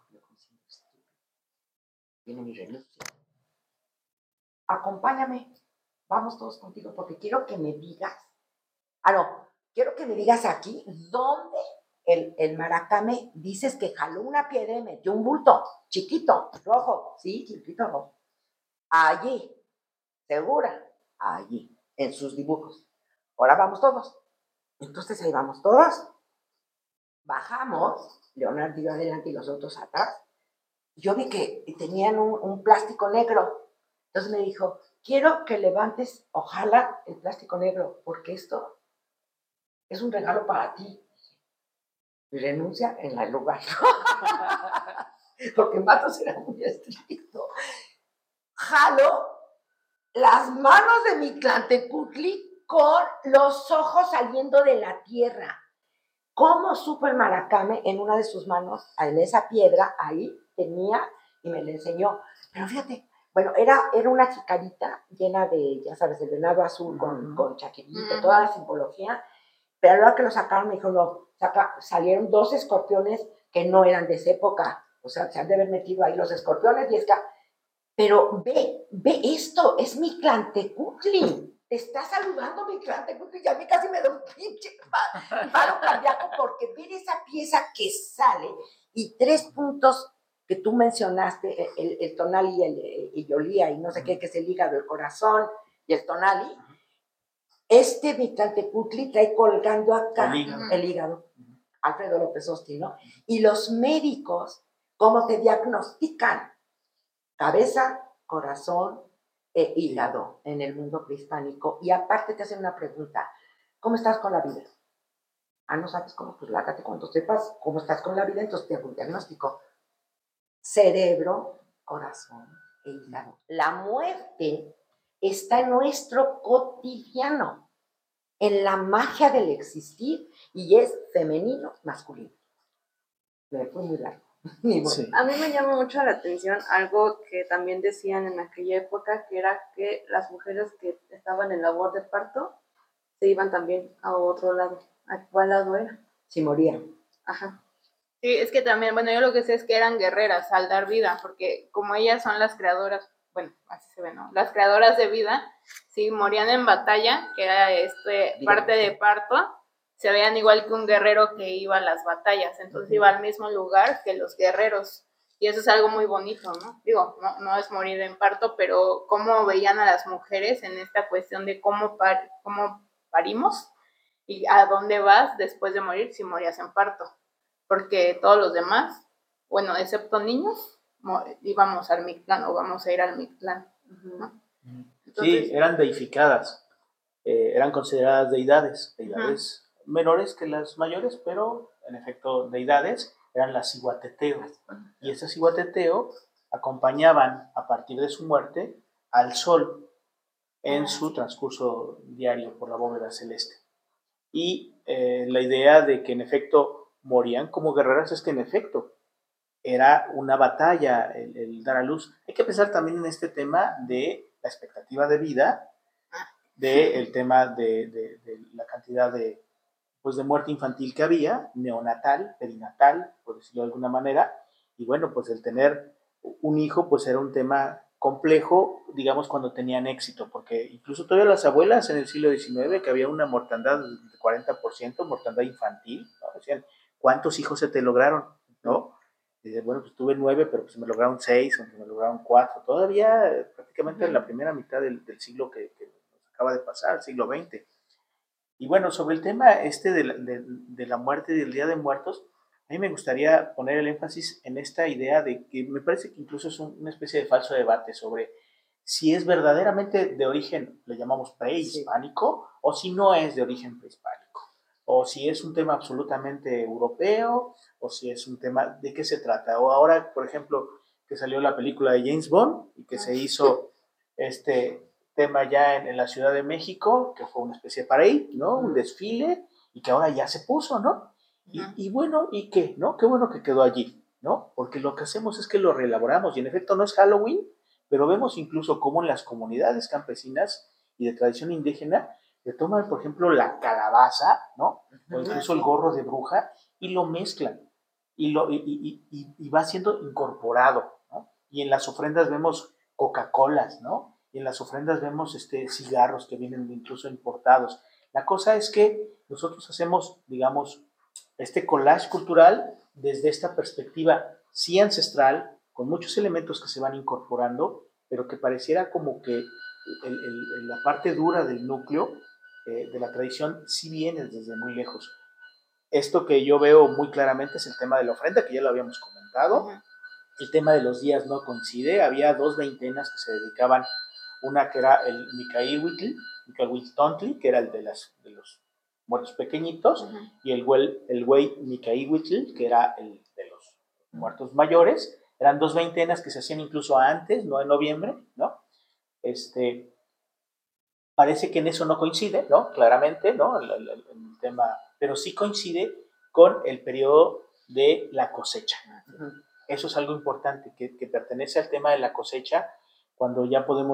viene mi renuncia. Acompáñame, vamos todos contigo, porque quiero que me digas, quiero que me digas aquí dónde el maracame dices que jaló una piedra y metió un bulto chiquito, rojo, sí, chiquito rojo. Allí, segura, allí, en sus dibujos. Ahora vamos todos. Entonces ahí vamos todos. Bajamos, Leonardo iba adelante y los otros atrás. Yo vi que tenían un plástico negro. Entonces me dijo, quiero que levantes, ojalá, el plástico negro, porque esto es un regalo para ti. Y renuncia en el lugar. Porque Matos era muy estricto. Jalo las manos de mi Tlantecutli con los ojos saliendo de la tierra. ¿Cómo supo el maracame en una de sus manos, en esa piedra, ahí tenía, y me la enseñó? Pero fíjate, bueno, era una chicarita llena de, ya sabes, el venado azul con chaquetito, toda la simbología, Pero a la hora que lo sacaron, me dijo, no, salieron 2 escorpiones que no eran de esa época. O sea, se han de haber metido ahí los escorpiones y es que... Pero ve esto, es Mictlantecutli. Te está saludando Mictlantecutli. Ya a mí casi me da un pinche paro cardíaco porque ver esa pieza que sale y 3 puntos que tú mencionaste, el tonali y yolía y no sé qué, que es el hígado, el corazón y el tonali. Este Mictlantecutli trae colgando acá el hígado. Alfredo López Osti, ¿no? Y los médicos, ¿cómo te diagnostican? Cabeza, corazón e hígado en el mundo prehispánico. Y aparte te hacen una pregunta, ¿cómo estás con la vida? Ah, ¿no sabes cómo? Pues lárgate cuando sepas cómo estás con la vida, entonces te hago un diagnóstico. Cerebro, corazón e hígado. La muerte está en nuestro cotidiano, en la magia del existir, y es femenino, masculino. Me fue muy largo. Sí. A mí me llama mucho la atención algo que también decían en aquella época, que era que las mujeres que estaban en labor de parto se iban también a otro lado. ¿A cuál lado era? Si morían. Ajá. Sí, es que también, bueno, yo lo que sé es que eran guerreras al dar vida, porque como ellas son las creadoras, bueno, así se ve, ¿no? Las creadoras de vida, sí, morían en batalla, que era parte de parto, se veían igual que un guerrero que iba a las batallas, entonces iba al mismo lugar que los guerreros, y eso es algo muy bonito, ¿no? Digo, no es morir en parto, pero cómo veían a las mujeres en esta cuestión de cómo parimos y a dónde vas después de morir si morías en parto. Porque todos los demás, bueno, excepto niños, íbamos al Mictlán o vamos a ir al Mictlán, ¿no? Entonces, sí, eran deificadas, eran consideradas deidades menores que las mayores, pero en efecto deidades, eran las Ciguateteo. Y esas Ciguateteo acompañaban a partir de su muerte al sol en su transcurso diario por la bóveda celeste. Y la idea de que en efecto morían como guerreras es que en efecto era una batalla el dar a luz. Hay que pensar también en este tema de la expectativa de vida, del tema de la cantidad de muerte infantil que había, neonatal, perinatal, por decirlo de alguna manera, y bueno, pues el tener un hijo pues era un tema complejo, digamos, cuando tenían éxito, porque incluso todavía las abuelas en el siglo XIX, que había una mortandad del 40%, mortandad infantil, ¿no? Decían, ¿cuántos hijos se te lograron? ¿No? Y dice, bueno, pues tuve 9, pero pues me lograron 6, o me lograron 4, todavía prácticamente en la primera mitad del siglo que nos acaba de pasar, el siglo XX. Y bueno, sobre el tema de la muerte y del Día de Muertos, a mí me gustaría poner el énfasis en esta idea de que me parece que incluso es una especie de falso debate sobre si es verdaderamente de origen, le llamamos prehispánico, o si no es de origen prehispánico, o si es un tema absolutamente europeo, o si es un tema, ¿de qué se trata? O ahora, por ejemplo, que salió la película de James Bond y que se hizo tema ya en la Ciudad de México, que fue una especie de parade, ¿no? Un desfile, y que ahora ya se puso, ¿no? Y bueno, ¿y qué? ¿No? Qué bueno que quedó allí, ¿no? Porque lo que hacemos es que lo reelaboramos, y en efecto no es Halloween, pero vemos incluso cómo en las comunidades campesinas y de tradición indígena le toman, por ejemplo, la calabaza, ¿no? O incluso el gorro de bruja, y lo mezclan, y va siendo incorporado, ¿no? Y en las ofrendas vemos Coca-Colas, ¿no? Y en las ofrendas vemos cigarros que vienen incluso importados. La cosa es que nosotros hacemos, digamos, este collage cultural desde esta perspectiva sí ancestral, con muchos elementos que se van incorporando, pero que pareciera como que la parte dura del núcleo de la tradición sí viene desde muy lejos. Esto que yo veo muy claramente es el tema de la ofrenda, que ya lo habíamos comentado. El tema de los días no coincide. Había 2 veintenas que se dedicaban, una que era el Micahuitltontli, que era el de los muertos pequeñitos, y el güey Micahuitl, que era el de los muertos mayores. Eran 2 veintenas que se hacían incluso antes, no en noviembre, ¿no? Parece que en eso no coincide, ¿no? Claramente, ¿no? El tema, pero sí coincide con el periodo de la cosecha. Eso es algo importante, que pertenece al tema de la cosecha, cuando ya podemos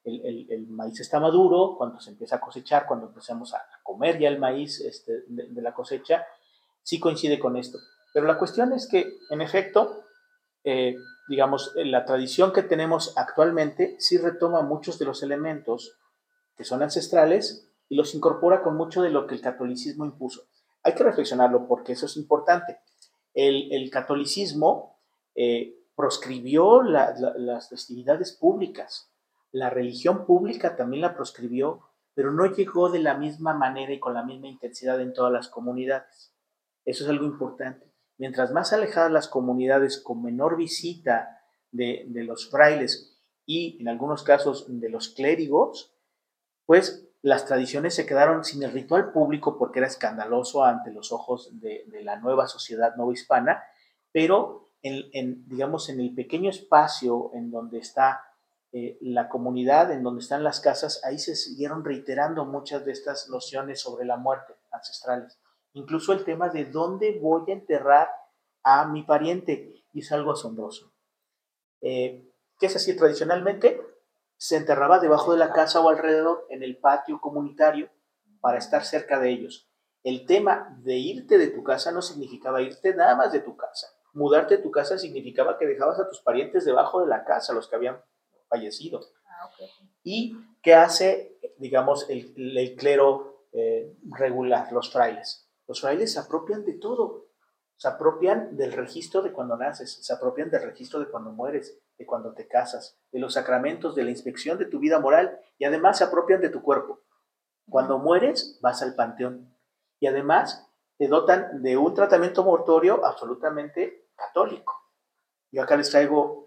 el maíz está maduro, cuando se empieza a cosechar, cuando empezamos a comer ya el maíz de la cosecha, sí coincide con esto. Pero la cuestión es que, en efecto, digamos, la tradición que tenemos actualmente sí retoma muchos de los elementos que son ancestrales y los incorpora con mucho de lo que el catolicismo impuso. Hay que reflexionarlo porque eso es importante. El catolicismo proscribió las festividades públicas. La religión pública también la proscribió, pero no llegó de la misma manera y con la misma intensidad en todas las comunidades. Eso es algo importante. Mientras más alejadas las comunidades, con menor visita de los frailes y en algunos casos de los clérigos, pues las tradiciones se quedaron sin el ritual público porque era escandaloso ante los ojos de la nueva sociedad novohispana, pero digamos, en el pequeño espacio en donde está la comunidad, en donde están las casas, ahí se siguieron reiterando muchas de estas nociones sobre la muerte ancestrales. Incluso el tema de dónde voy a enterrar a mi pariente, y es algo asombroso. ¿Qué es así tradicionalmente? Se enterraba debajo de la casa o alrededor, en el patio comunitario, para estar cerca de ellos. El tema de irte de tu casa no significaba irte nada más de tu casa. Mudarte de tu casa significaba que dejabas a tus parientes debajo de la casa, los que habían fallecido. Okay. ¿Y qué hace, digamos, el clero regular, los frailes? Los frailes se apropian de todo. Se apropian del registro de cuando naces, se apropian del registro de cuando mueres, de cuando te casas, de los sacramentos, de la inspección de tu vida moral, y además se apropian de tu cuerpo. Cuando mueres, vas al panteón. Y además te dotan de un tratamiento mortuorio absolutamente católico. Yo acá les traigo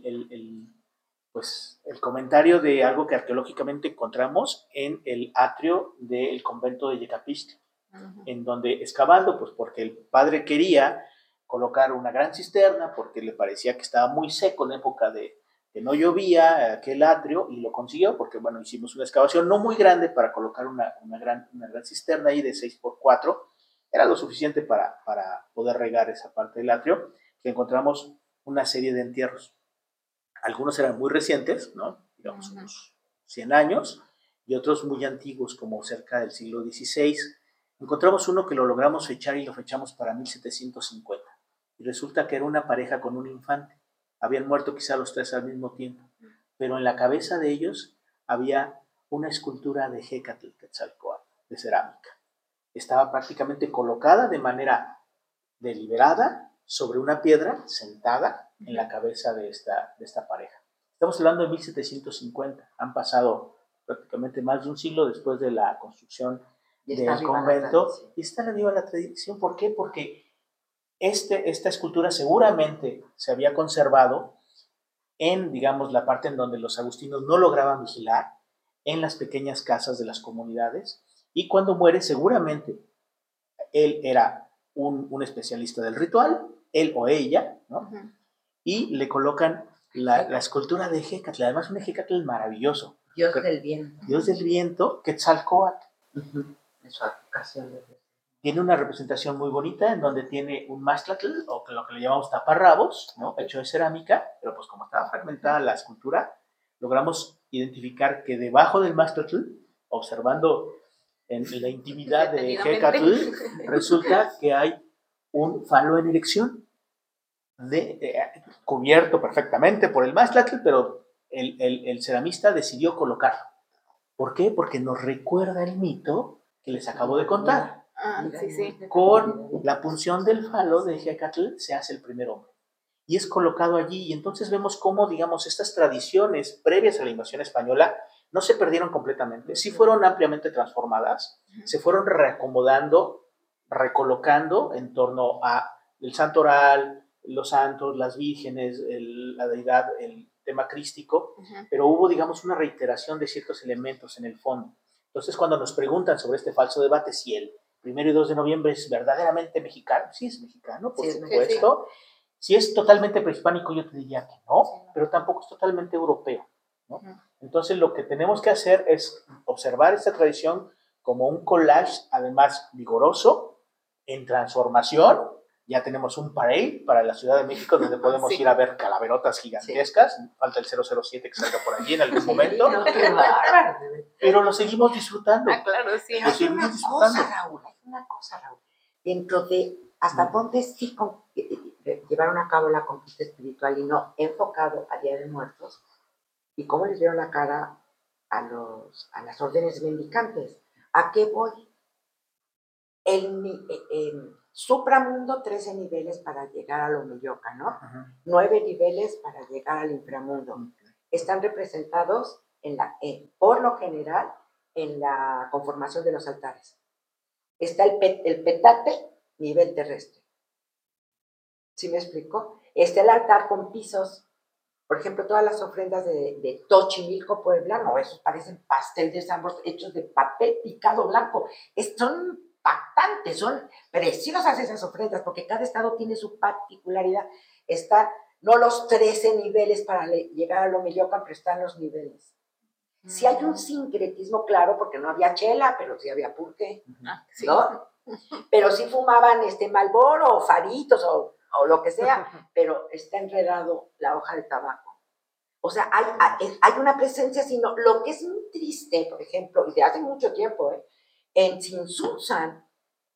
pues, el comentario de algo que arqueológicamente encontramos en el atrio del convento de Yecapistla, en donde excavando, pues porque el padre quería colocar una gran cisterna, porque le parecía que estaba muy seco en época de que no llovía aquel atrio, y lo consiguió, porque bueno, hicimos una excavación no muy grande para colocar una gran cisterna ahí de 6x4, era lo suficiente para poder regar esa parte del atrio, que encontramos una serie de entierros. Algunos eran muy recientes, ¿no? Digamos unos 100 años, y otros muy antiguos, como cerca del siglo XVI. Encontramos uno que lo logramos fechar y lo fechamos para 1750. Y resulta que era una pareja con un infante. Habían muerto quizá los tres al mismo tiempo. Pero en la cabeza de ellos había una escultura de Hécatl Quetzalcóatl, de cerámica. Estaba prácticamente colocada de manera deliberada sobre una piedra, sentada en la cabeza de esta pareja. Estamos hablando de 1750. Han pasado prácticamente más de un siglo después de la construcción del convento, y está viva la tradición. ¿Por qué? Porque esta escultura seguramente se había conservado en, digamos, la parte en donde los agustinos no lograban vigilar, en las pequeñas casas de las comunidades, y cuando muere seguramente él era un especialista del ritual, él o ella, ¿no? Y le colocan la escultura de Hécatl, además un Hécatl maravilloso. Dios del viento. Dios del viento, Quetzalcóatl. En su advocación. Tiene una representación muy bonita en donde tiene un mastlatl, o lo que le llamamos taparrabos, ¿no? Hecho de cerámica, pero pues como estaba fragmentada la escultura, logramos identificar que debajo del mastlatl, observando en la intimidad de Hécatl, resulta que hay un falo en erección, cubierto perfectamente por el mastlatl, pero el ceramista decidió colocarlo. ¿Por qué? Porque nos recuerda el mito que les acabo de contar. Sí. Con la punción del falo de Hécatl se hace el primer hombre. Y es colocado allí, y entonces vemos cómo, digamos, estas tradiciones previas a la invasión española no se perdieron completamente, sí fueron ampliamente transformadas, se fueron reacomodando, recolocando en torno a el santo oral, los santos, las vírgenes, la deidad, el tema crístico, pero hubo, digamos, una reiteración de ciertos elementos en el fondo. Entonces, cuando nos preguntan sobre este falso debate, si el 1 y 2 de noviembre es verdaderamente mexicano, sí es mexicano, por supuesto. Si es totalmente prehispánico, yo te diría que no, pero tampoco es totalmente europeo, ¿no? Entonces, lo que tenemos que hacer es observar esta tradición como un collage, además vigoroso, en transformación, Ya tenemos un parade para la Ciudad de México donde podemos Sí. ir a ver calaverotas gigantescas. Falta el 007 que salga por allí en algún momento. No, qué bárbaro. Pero lo seguimos disfrutando. Ah, claro, sí. Lo Hay seguimos una disfrutando. cosa, Raúl, hay una cosa, Raúl. Dentro de hasta dónde sí llevaron a cabo la conquista espiritual y no enfocado a Día de Muertos, y cómo les dieron la cara a las órdenes mendicantes. ¿A qué voy? En supramundo, 13 niveles para llegar a lo Meyoca, ¿no? Ajá. 9 niveles para llegar al inframundo. Están representados por lo general en la conformación de los altares. Está el petate, nivel terrestre. ¿Sí me explico? Está el altar con pisos. Por ejemplo, todas las ofrendas de Xochimilco, Puebla, no, esos parecen pastel de San hechos de papel picado blanco. Son impactantes, son preciosas esas ofrendas, porque cada estado tiene su particularidad. Están no los 13 niveles para llegar a lo Meyocan, pero están los niveles. Sí hay un sincretismo claro, porque no había chela, pero sí había pulque, Sí. ¿no? Pero sí fumaban Marlboro o faritos o lo que sea, pero está enredado la hoja de tabaco. O sea, hay una presencia, sino lo que es muy triste, por ejemplo, y de hace mucho tiempo, en Tzintzuntzan,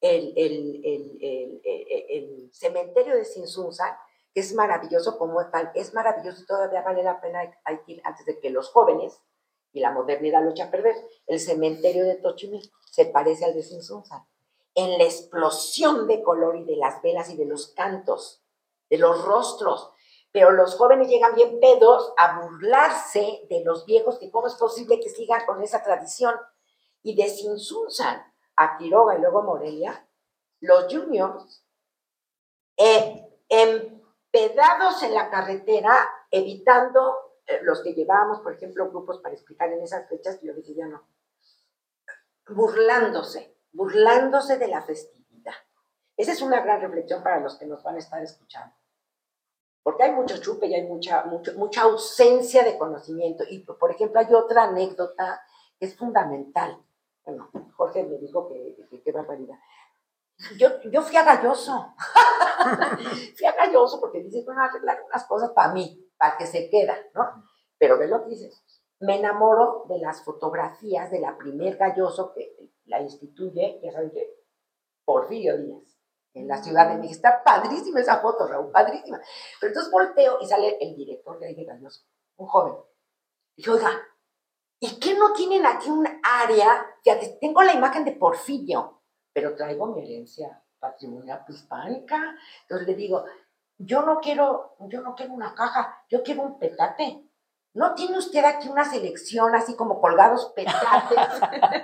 el cementerio de Tzintzuntzan, que es maravilloso como tal, es maravilloso y todavía vale la pena ir antes de que los jóvenes y la modernidad lo echen a perder. El cementerio de Xochimilco se parece al de Tzintzuntzan en la explosión de color y de las velas y de los cantos, de los rostros. Pero los jóvenes llegan bien pedos a burlarse de los viejos, que cómo es posible que sigan con esa tradición. Y de Tzintzuntzan a Quiroga y luego Morelia, los juniors, empedados en la carretera, evitando los que llevábamos, por ejemplo, grupos para explicar en esas fechas, yo dije, ya no, burlándose de la festividad. Esa es una gran reflexión para los que nos van a estar escuchando. Porque hay mucho chupe y hay mucha ausencia de conocimiento. Y, por ejemplo, hay otra anécdota que es fundamental. Bueno, Jorge me dijo que qué barbaridad. Yo fui a Galloso. Fui a Galloso porque dice, bueno, arreglar unas cosas para mí, para que se queda, ¿no? Pero ve lo que dice. Me enamoro de las fotografías de la primer Galloso que la instituye, ya saben que Porfirio Díaz, en la Ciudad de México. Está padrísima esa foto, Raúl, padrísima. Pero entonces volteo y sale el director de ahí de Galloso, un joven. Y yo, oiga, ¿y qué no tienen aquí un área? Fíjate, tengo la imagen de Porfirio, pero traigo mi herencia patrimonial prehispánica. Entonces le digo, yo no quiero una caja, yo quiero un petate. ¿No tiene usted aquí una selección así como colgados petates?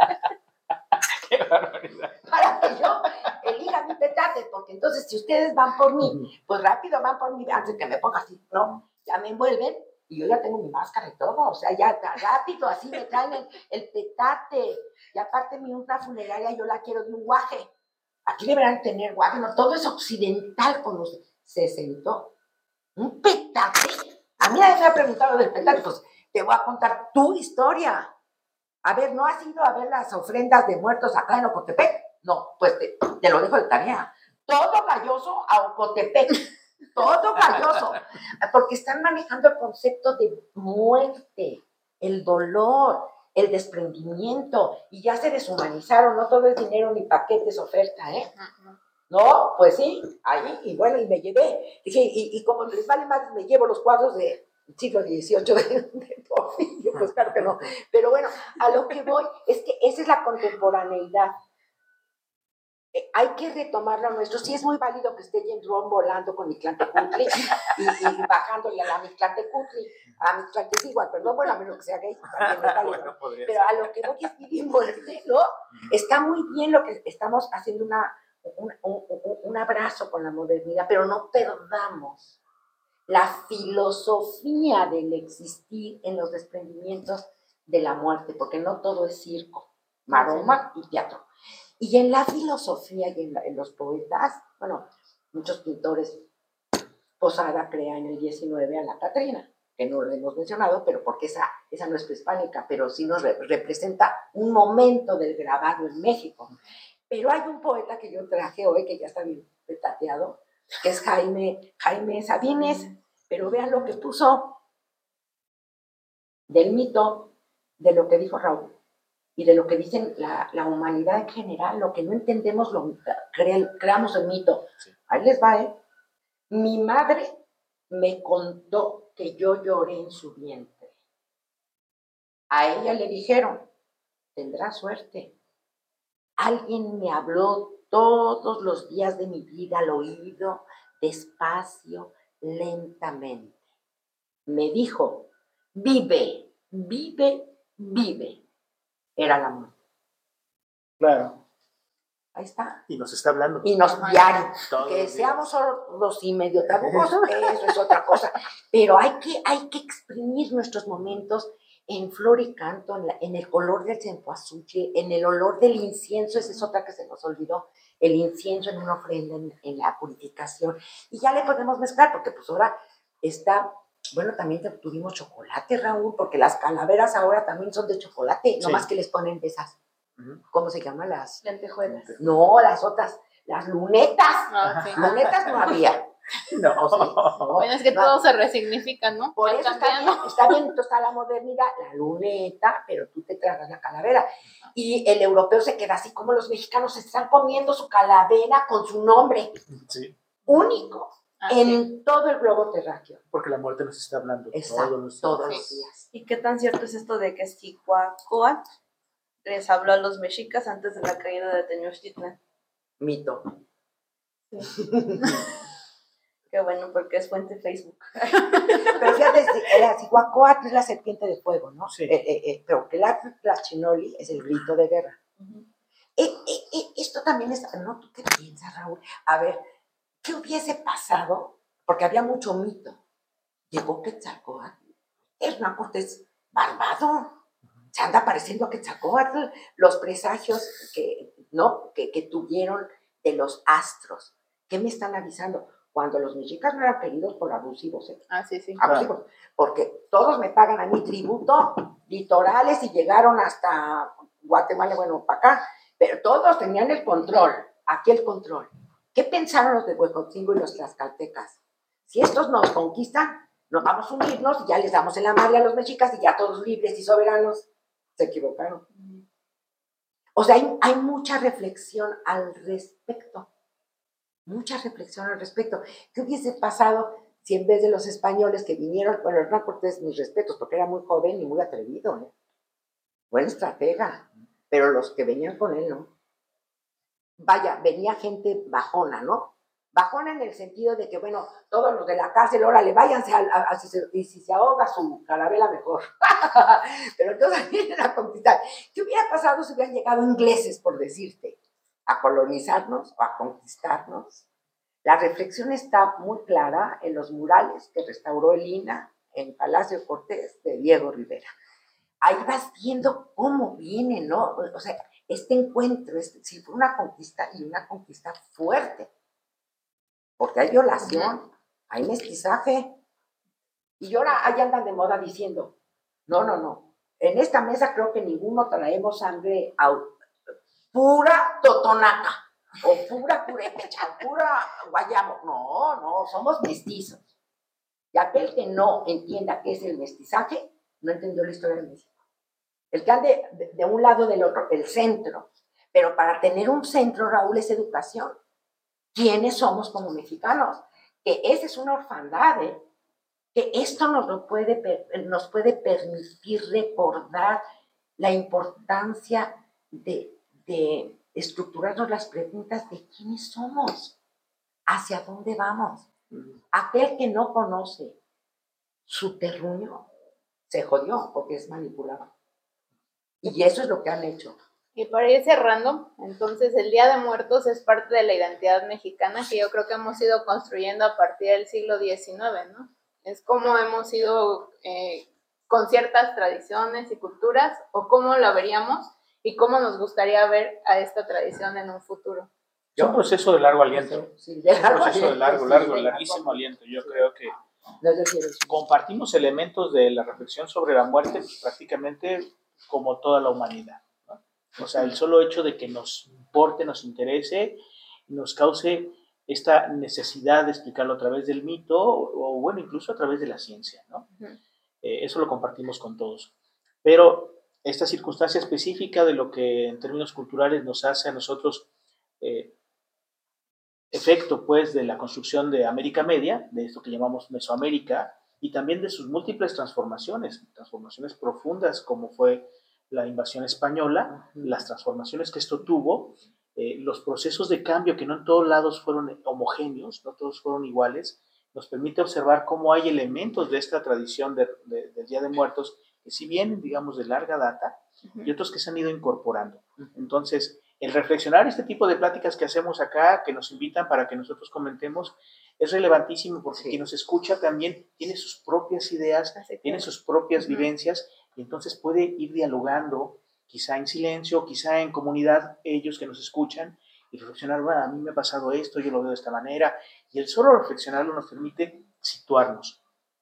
¡Qué barbaridad! Para que yo elija mi petate, porque entonces si ustedes van por mí, pues rápido van por mí, antes que me ponga así, ¿no? Ya me envuelven y yo ya tengo mi máscara y todo, o sea, ya rápido, así me traen el petate. Y aparte una funeraria yo la quiero de un guaje. Aquí deberán tener guaje, no, todo es occidental con los... Se sentó. ¿Un petate? A mí nadie me ha preguntado del petate, pues te voy a contar tu historia. A ver, ¿no has ido a ver las ofrendas de muertos acá en Ocotepec? No, pues te lo dejo de tarea. Todo Galloso a Ocotepec. Todo Galloso. Porque están manejando el concepto de muerte, el dolor, el desprendimiento. Y ya se deshumanizaron. No todo es dinero ni paquetes, oferta, ¿eh? No, pues sí, ahí, y bueno, y me llevé. Dije, y como les vale más, me llevo los cuadros de siglo XVIII de Porfirio, pues claro que no. Pero bueno, a lo que voy es que esa es la contemporaneidad. Hay que retomar lo nuestro. Sí es muy válido que esté Ron volando con Mictlantecutli y bajándole a la Mictlantecutli, a Mictlantecutli, perdón, bueno, a menos que sea gay, también es válido. Bueno, podría pero ser. a lo que voy es vivir muerte, ¿no? Está muy bien lo que estamos haciendo un abrazo con la modernidad, pero no perdamos la filosofía del existir en los desprendimientos de la muerte, porque no todo es circo, maroma y teatro. Y en la filosofía y en los poetas, bueno, muchos pintores, Posada crea en el 19 a la Catrina, que no lo hemos mencionado, pero porque esa no es prehispánica, pero sí nos representa un momento del grabado en México. Pero hay un poeta que yo traje hoy, que ya está bien petateado, que es Jaime Sabines, pero vean lo que puso del mito, de lo que dijo Raúl y de lo que dicen la humanidad en general. Lo que no entendemos creamos el mito. Sí. Ahí les va, ¿eh? Mi madre me contó que yo lloré en su vientre. A ella le dijeron, tendrá suerte. Alguien me habló todos los días de mi vida al oído, despacio, lentamente. Me dijo, vive, vive, vive. Era la muerte. Claro. Ahí está. Y nos está hablando. Y nos diario. Todos Que los seamos sordos y medio tabujos, eso es otra cosa. Pero hay que exprimir nuestros momentos en flor y canto, en el color del cempasúchil, en el olor del incienso. Esa es otra que se nos olvidó. El incienso en una ofrenda, en la purificación. Y ya le podemos mezclar, porque pues ahora está... Bueno, también tuvimos chocolate, Raúl, porque las calaveras ahora también son de chocolate, Sí. nomás que les ponen de esas, ¿cómo se llaman las? Lentejuelas. No, las otras, las lunetas. Ah, sí. Lunetas no había. No. ¿O sí? No, Bueno, es que no. todo se resignifica, ¿no? Por Va eso cambiando. está bien, entonces está la modernidad, la luneta, pero tú te tragas la calavera. Y el europeo se queda así como los mexicanos se están comiendo su calavera con su nombre Sí, único Ah, sí. en todo el globo terráqueo. porque la muerte nos está hablando Exacto, todos los días. ¿Y qué tan cierto es esto de que Zihuacóatl les habló a los mexicas antes de la caída de Tenochtitlan? Mito. Qué bueno, porque es fuente Facebook. Pero fíjate, la Zihuacóatl es la serpiente de fuego, ¿no? Sí. Pero que la Tlachinoli es el grito de guerra. Esto también es, ¿no? ¿Tú qué piensas, Raúl? A ver, ¿qué hubiese pasado? Porque había mucho mito. Llegó Quetzalcóatl. Hernán Cortés, barbado. Se anda pareciendo a Quetzalcóatl. Los presagios que tuvieron de los astros. ¿Qué me están avisando? Cuando los mexicas no eran queridos por abusivos, ¿eh? Ah, sí, sí. Abusivos. Porque todos me pagan a mí tributo, litorales, y llegaron hasta Guatemala, bueno, para acá. Pero todos tenían el control, aquí el control. ¿Qué pensaron los de Huejotzingo y los tlaxcaltecas? Si estos nos conquistan, nos vamos a unirnos y ya les damos en la madre a los mexicas y ya todos libres y soberanos. Se equivocaron. O sea, hay mucha reflexión al respecto. Mucha reflexión al respecto. ¿Qué hubiese pasado si en vez de los españoles que vinieron, bueno, Hernán Cortés, mis respetos, porque era muy joven y muy atrevido, ¿eh? Buen estratega, pero los que venían con él, ¿no? Vaya, venía gente bajona, ¿no? Bajona en el sentido de que, bueno, todos los de la cárcel, órale, váyanse y si se ahoga su carabela, mejor. Pero entonces vienen a conquistar. ¿Qué hubiera pasado si hubieran llegado ingleses, por decirte, a colonizarnos o a conquistarnos? La reflexión está muy clara en los murales que restauró el INAH en Palacio Cortés de Diego Rivera. Ahí vas viendo cómo viene, ¿no? O sea, este encuentro, si fue una conquista y una conquista fuerte, porque hay violación, hay mestizaje, y ahora ahí andan de moda diciendo, no, en esta mesa creo que ninguno traemos sangre pura totonaca, o pura purépecha, pura guayamo, no, somos mestizos. Y aquel que no entienda qué es el mestizaje, no entendió la historia de México. El que ande de un lado del otro, el centro. Pero para tener un centro, Raúl, es educación. ¿Quiénes somos como mexicanos? Que esa es una orfandad, ¿eh? Que esto nos puede permitir recordar la importancia de estructurarnos las preguntas de quiénes somos, hacia dónde vamos. Aquel que no conoce su terruño se jodió porque es manipulado. Y eso es lo que han hecho. Y para ir cerrando, entonces el Día de Muertos es parte de la identidad mexicana que yo creo que hemos ido construyendo a partir del siglo XIX, ¿no? Es como hemos ido con ciertas tradiciones y culturas, o cómo la veríamos y cómo nos gustaría ver a esta tradición en un futuro. Es un proceso de largo aliento. Sí, Es un proceso de larguísimo aliento. Yo creo que compartimos elementos de la reflexión sobre la muerte prácticamente como toda la humanidad, ¿no? O sea, el solo hecho de que nos importe, nos interese, nos cause esta necesidad de explicarlo a través del mito o bueno, incluso a través de la ciencia, ¿no? Eso lo compartimos con todos. Pero esta circunstancia específica de lo que en términos culturales nos hace a nosotros efecto, pues, de la construcción de América Media, de esto que llamamos Mesoamérica, y también de sus múltiples transformaciones profundas, como fue la invasión española, las transformaciones que esto tuvo, los procesos de cambio que no en todos lados fueron homogéneos, no todos fueron iguales, nos permite observar cómo hay elementos de esta tradición del Día de Muertos que si vienen, digamos, de larga data, y otros que se han ido incorporando. Entonces, el reflexionar este tipo de pláticas que hacemos acá, que nos invitan para que nosotros comentemos, es relevantísimo porque quien nos escucha también tiene sus propias ideas, tiene sus propias vivencias, y entonces puede ir dialogando, quizá en silencio, quizá en comunidad, ellos que nos escuchan, y reflexionar, bueno, a mí me ha pasado esto, yo lo veo de esta manera, y el solo reflexionarlo nos permite situarnos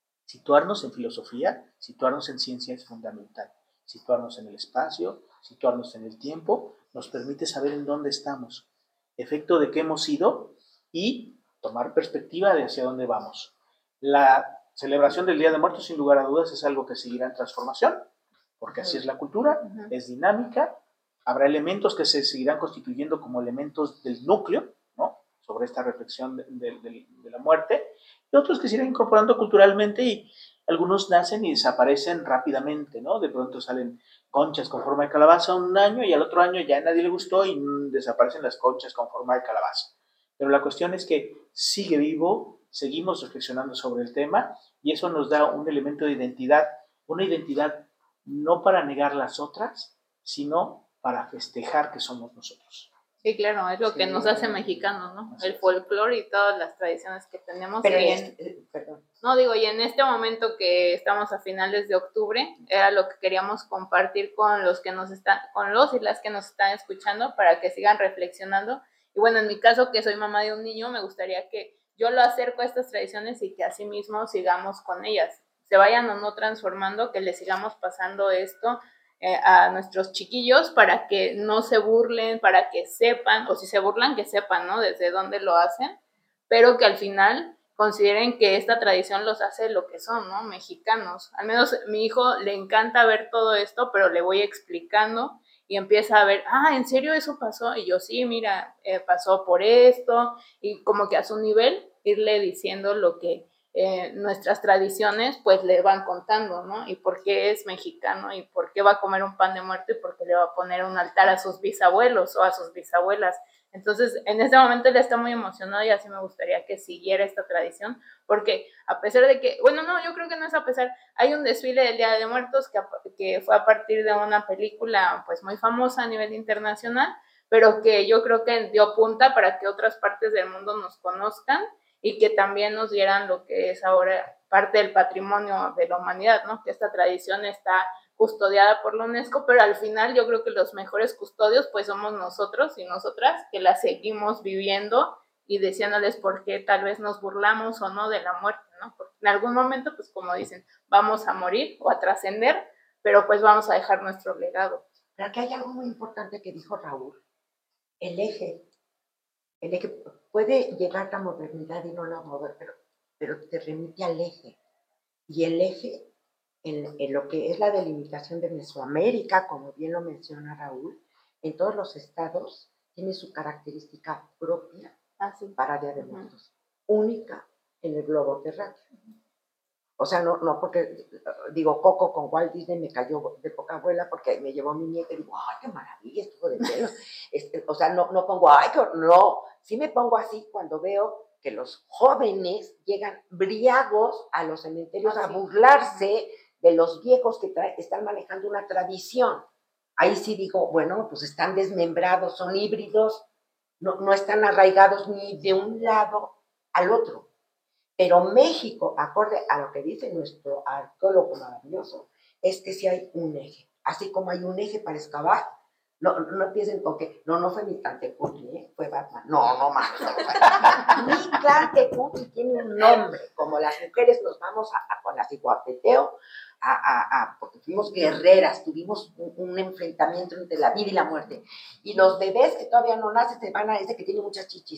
en filosofía, situarnos en ciencia es fundamental, situarnos en el espacio, situarnos en el tiempo, nos permite saber en dónde estamos, efecto de qué hemos sido y tomar perspectiva de hacia dónde vamos. La celebración del Día de Muertos, sin lugar a dudas, es algo que seguirá en transformación, porque así es la cultura, es dinámica, habrá elementos que se seguirán constituyendo como elementos del núcleo, ¿no?, sobre esta reflexión de la muerte, y otros que se irán incorporando culturalmente, y algunos nacen y desaparecen rápidamente, ¿no? De pronto salen conchas con forma de calabaza un año y al otro año ya a nadie le gustó y desaparecen las conchas con forma de calabaza. Pero la cuestión es que sigue vivo, seguimos reflexionando sobre el tema y eso nos da un elemento de identidad, una identidad no para negar las otras, sino para festejar que somos nosotros. Sí, claro, es lo que nos hace mexicanos, ¿no? El folclore y todas las tradiciones que tenemos. Pero perdón. No, digo, y en este momento que estamos a finales de octubre, era lo que queríamos compartir con los que nos están, con los y las que nos están escuchando para que sigan reflexionando. Y bueno, en mi caso, que soy mamá de un niño, me gustaría que yo lo acerco a estas tradiciones y que así mismo sigamos con ellas. Se vayan o no transformando, que les sigamos pasando esto a nuestros chiquillos para que no se burlen, para que sepan, o si se burlan, que sepan, ¿no?, desde dónde lo hacen, pero que al final consideren que esta tradición los hace lo que son, ¿no?, mexicanos. Al menos a mi hijo le encanta ver todo esto, pero le voy explicando y empieza a ver, ¿en serio eso pasó? Y yo, sí, mira, pasó por esto, y como que a su nivel irle diciendo lo que nuestras tradiciones pues le van contando, ¿no? Y por qué es mexicano y por qué va a comer un pan de muerto y por qué le va a poner un altar a sus bisabuelos o a sus bisabuelas. Entonces, en este momento él está muy emocionado y así me gustaría que siguiera esta tradición, porque a pesar de que, bueno, no, yo creo que no es a pesar, hay un desfile del Día de Muertos que fue a partir de una película pues muy famosa a nivel internacional, pero que yo creo que dio punta para que otras partes del mundo nos conozcan y que también nos dieran lo que es ahora parte del patrimonio de la humanidad, ¿no? Que esta tradición está custodiada por la UNESCO, pero al final yo creo que los mejores custodios pues somos nosotros y nosotras, que la seguimos viviendo y diciéndoles por qué tal vez nos burlamos o no de la muerte, ¿no? Porque en algún momento, pues como dicen, vamos a morir o a trascender, pero pues vamos a dejar nuestro legado. Pero aquí hay algo muy importante que dijo Raúl, el eje puede llegar a la modernidad y no la mover, pero te remite al eje. Y el eje, en lo que es la delimitación de Mesoamérica, como bien lo menciona Raúl, en todos los estados tiene su característica propia para Día de Muertos, única en el globo terráqueo. O sea, no porque, digo, Coco con Walt Disney me cayó de poca abuela porque me llevó mi nieta y digo, ¡ay, qué maravilla! Estuvo de pelos. O sea, no pongo, ¡ay, no! Sí me pongo así cuando veo que los jóvenes llegan briagos a los cementerios a burlarse de los viejos que están manejando una tradición. Ahí sí digo, bueno, pues están desmembrados, son híbridos, no están arraigados ni de un lado al otro. Pero México, acorde a lo que dice nuestro arqueólogo maravilloso, es que sí hay un eje. Así como hay un eje para excavar, no piensen con que, no fue mi Tlantecutli, fue Batman. No más. Mi Tlantecutli tiene un nombre, como las mujeres nos vamos con la Ciguapeteo, porque fuimos guerreras, tuvimos un enfrentamiento entre la vida y la muerte. Y los bebés que todavía no nacen se van a ese que tiene muchas chichis.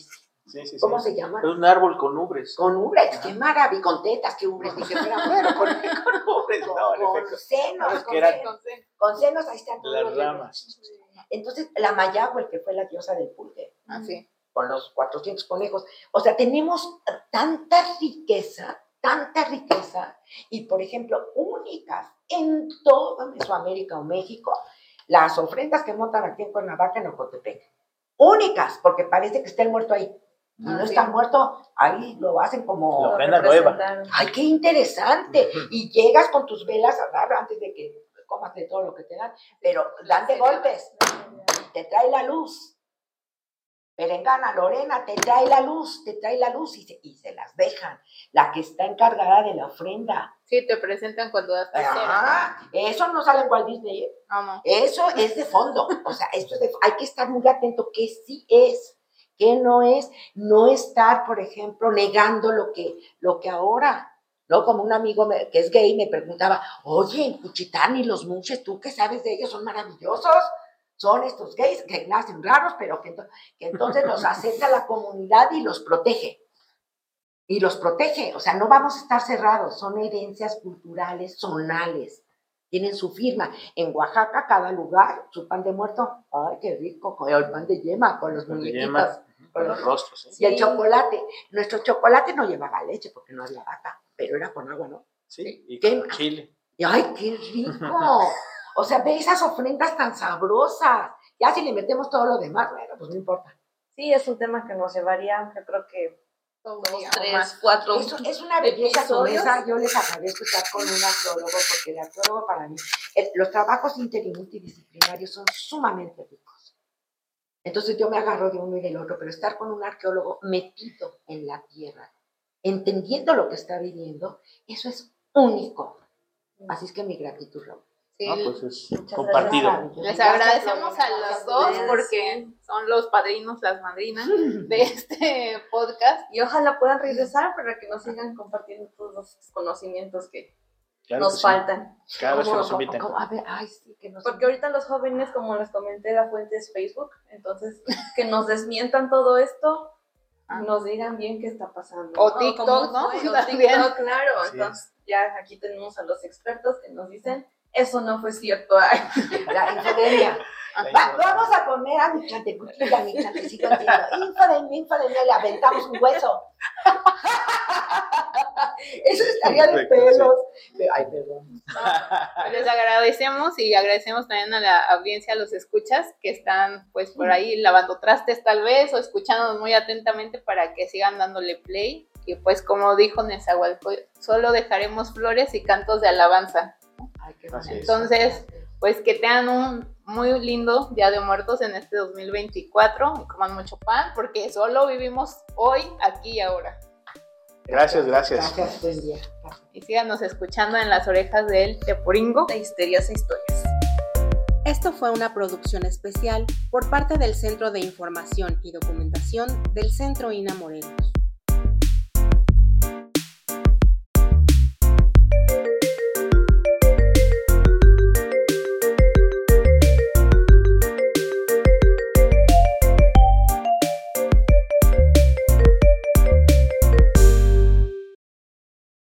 Sí. ¿Cómo se llama? Es un árbol con ubres. Con ubres, qué maravilla, con tetas, qué ubres, dije, pero bueno, Con ubres, no, en con efecto. senos, Sabes con que eran senos, con senos, ahí están todos las los bebés. ramas. Entonces, la Mayagüe, que fue la diosa del pulque, Así. con los 400 conejos. O sea, tenemos tanta riqueza, y por ejemplo, únicas en toda Mesoamérica o México, las ofrendas que montan aquí en Cuernavaca, en Ocotepec. Únicas, porque parece que está el muerto ahí. Y no está muerto, ahí lo hacen como... La ofrenda nueva. representaron. ¡Ay, qué interesante! Y llegas con tus velas a dar antes de que comas de todo lo que te dan, pero dan de golpes. Te trae la luz. Perengana, Lorena, te trae la luz y se las dejan. La que está encargada de la ofrenda. Sí, te presentan cuando das tercera. Eso no sale en Walt Disney, ¿eh? No. Eso es de fondo. O sea, hay que estar muy atento qué sí es, qué no es. No estar, por ejemplo, negando lo que ahora, ¿no? Como un amigo que es gay me preguntaba, oye, en Cuchitán y los Munches, ¿tú qué sabes de ellos? Son maravillosos. Son estos gays que nacen raros, pero que entonces los acepta la comunidad y los protege. O sea, no vamos a estar cerrados, son herencias culturales, zonales. Tienen su firma. En Oaxaca, cada lugar, su pan de muerto, ¡ay, qué rico! Con el pan de yema, con los muñequitos. Con los rostros. Y el chocolate. Nuestro chocolate no llevaba leche porque no había vaca, pero era con agua, ¿no? Sí, y ¿Qué? con chile. Y ¡ay, qué rico! O sea, ve esas ofrendas tan sabrosas. Ya si le metemos todo lo demás, bueno, pues no importa. Sí, es un tema que nos llevaría, yo creo que Todo 2, día o 3, más. 4. Eso es una belleza con episodios. esa. Yo les agradezco estar con un arqueólogo, porque el arqueólogo para mí, los trabajos inter y multidisciplinarios son sumamente ricos. Entonces yo me agarro de uno y del otro, pero estar con un arqueólogo metido en la tierra, entendiendo lo que está viviendo, eso es único. Así es que mi gratitud, Raúl. Sí, Pues es Muchas compartido. gracias. les Gracias, agradecemos a Lorena. los dos ustedes. porque son los padrinos, las madrinas de este podcast. Y ojalá puedan regresar para que nos sigan compartiendo todos los conocimientos que Claro nos que sí. faltan. Cada vez que nos ¿Cómo? inviten. A ver, ay, sí, que nos Porque ahorita los jóvenes, como les comenté, la fuente es Facebook. Entonces, que nos desmientan todo esto, nos digan bien qué está pasando. O TikTok, ¿Cómo ¿no? fue? O También. TikTok, claro. Así Entonces, ya aquí tenemos a los expertos que nos dicen, eso no fue cierto. Ay, La infodemia. Vamos a poner a mi chantecuquilla, mi chantecito diciendo, infodemia, le aventamos un hueso. Eso estaría de Perfecto, pelos. Ay, perdón. Les agradecemos y agradecemos también a la audiencia, a los escuchas que están pues por ahí lavando trastes tal vez o escuchándonos muy atentamente para que sigan dándole play. Y pues como dijo Nezahualcóyotl, solo dejaremos flores y cantos de alabanza. Ay, qué Así es. Entonces, pues que tengan un muy lindo Día de Muertos en este 2024 y coman mucho pan porque solo vivimos hoy, aquí y ahora. Gracias. Gracias, buen día. Y síganos escuchando en las orejas del Teporingo. de histerias e historias. Esto fue una producción especial por parte del Centro de Información y Documentación del Centro INA Morelos.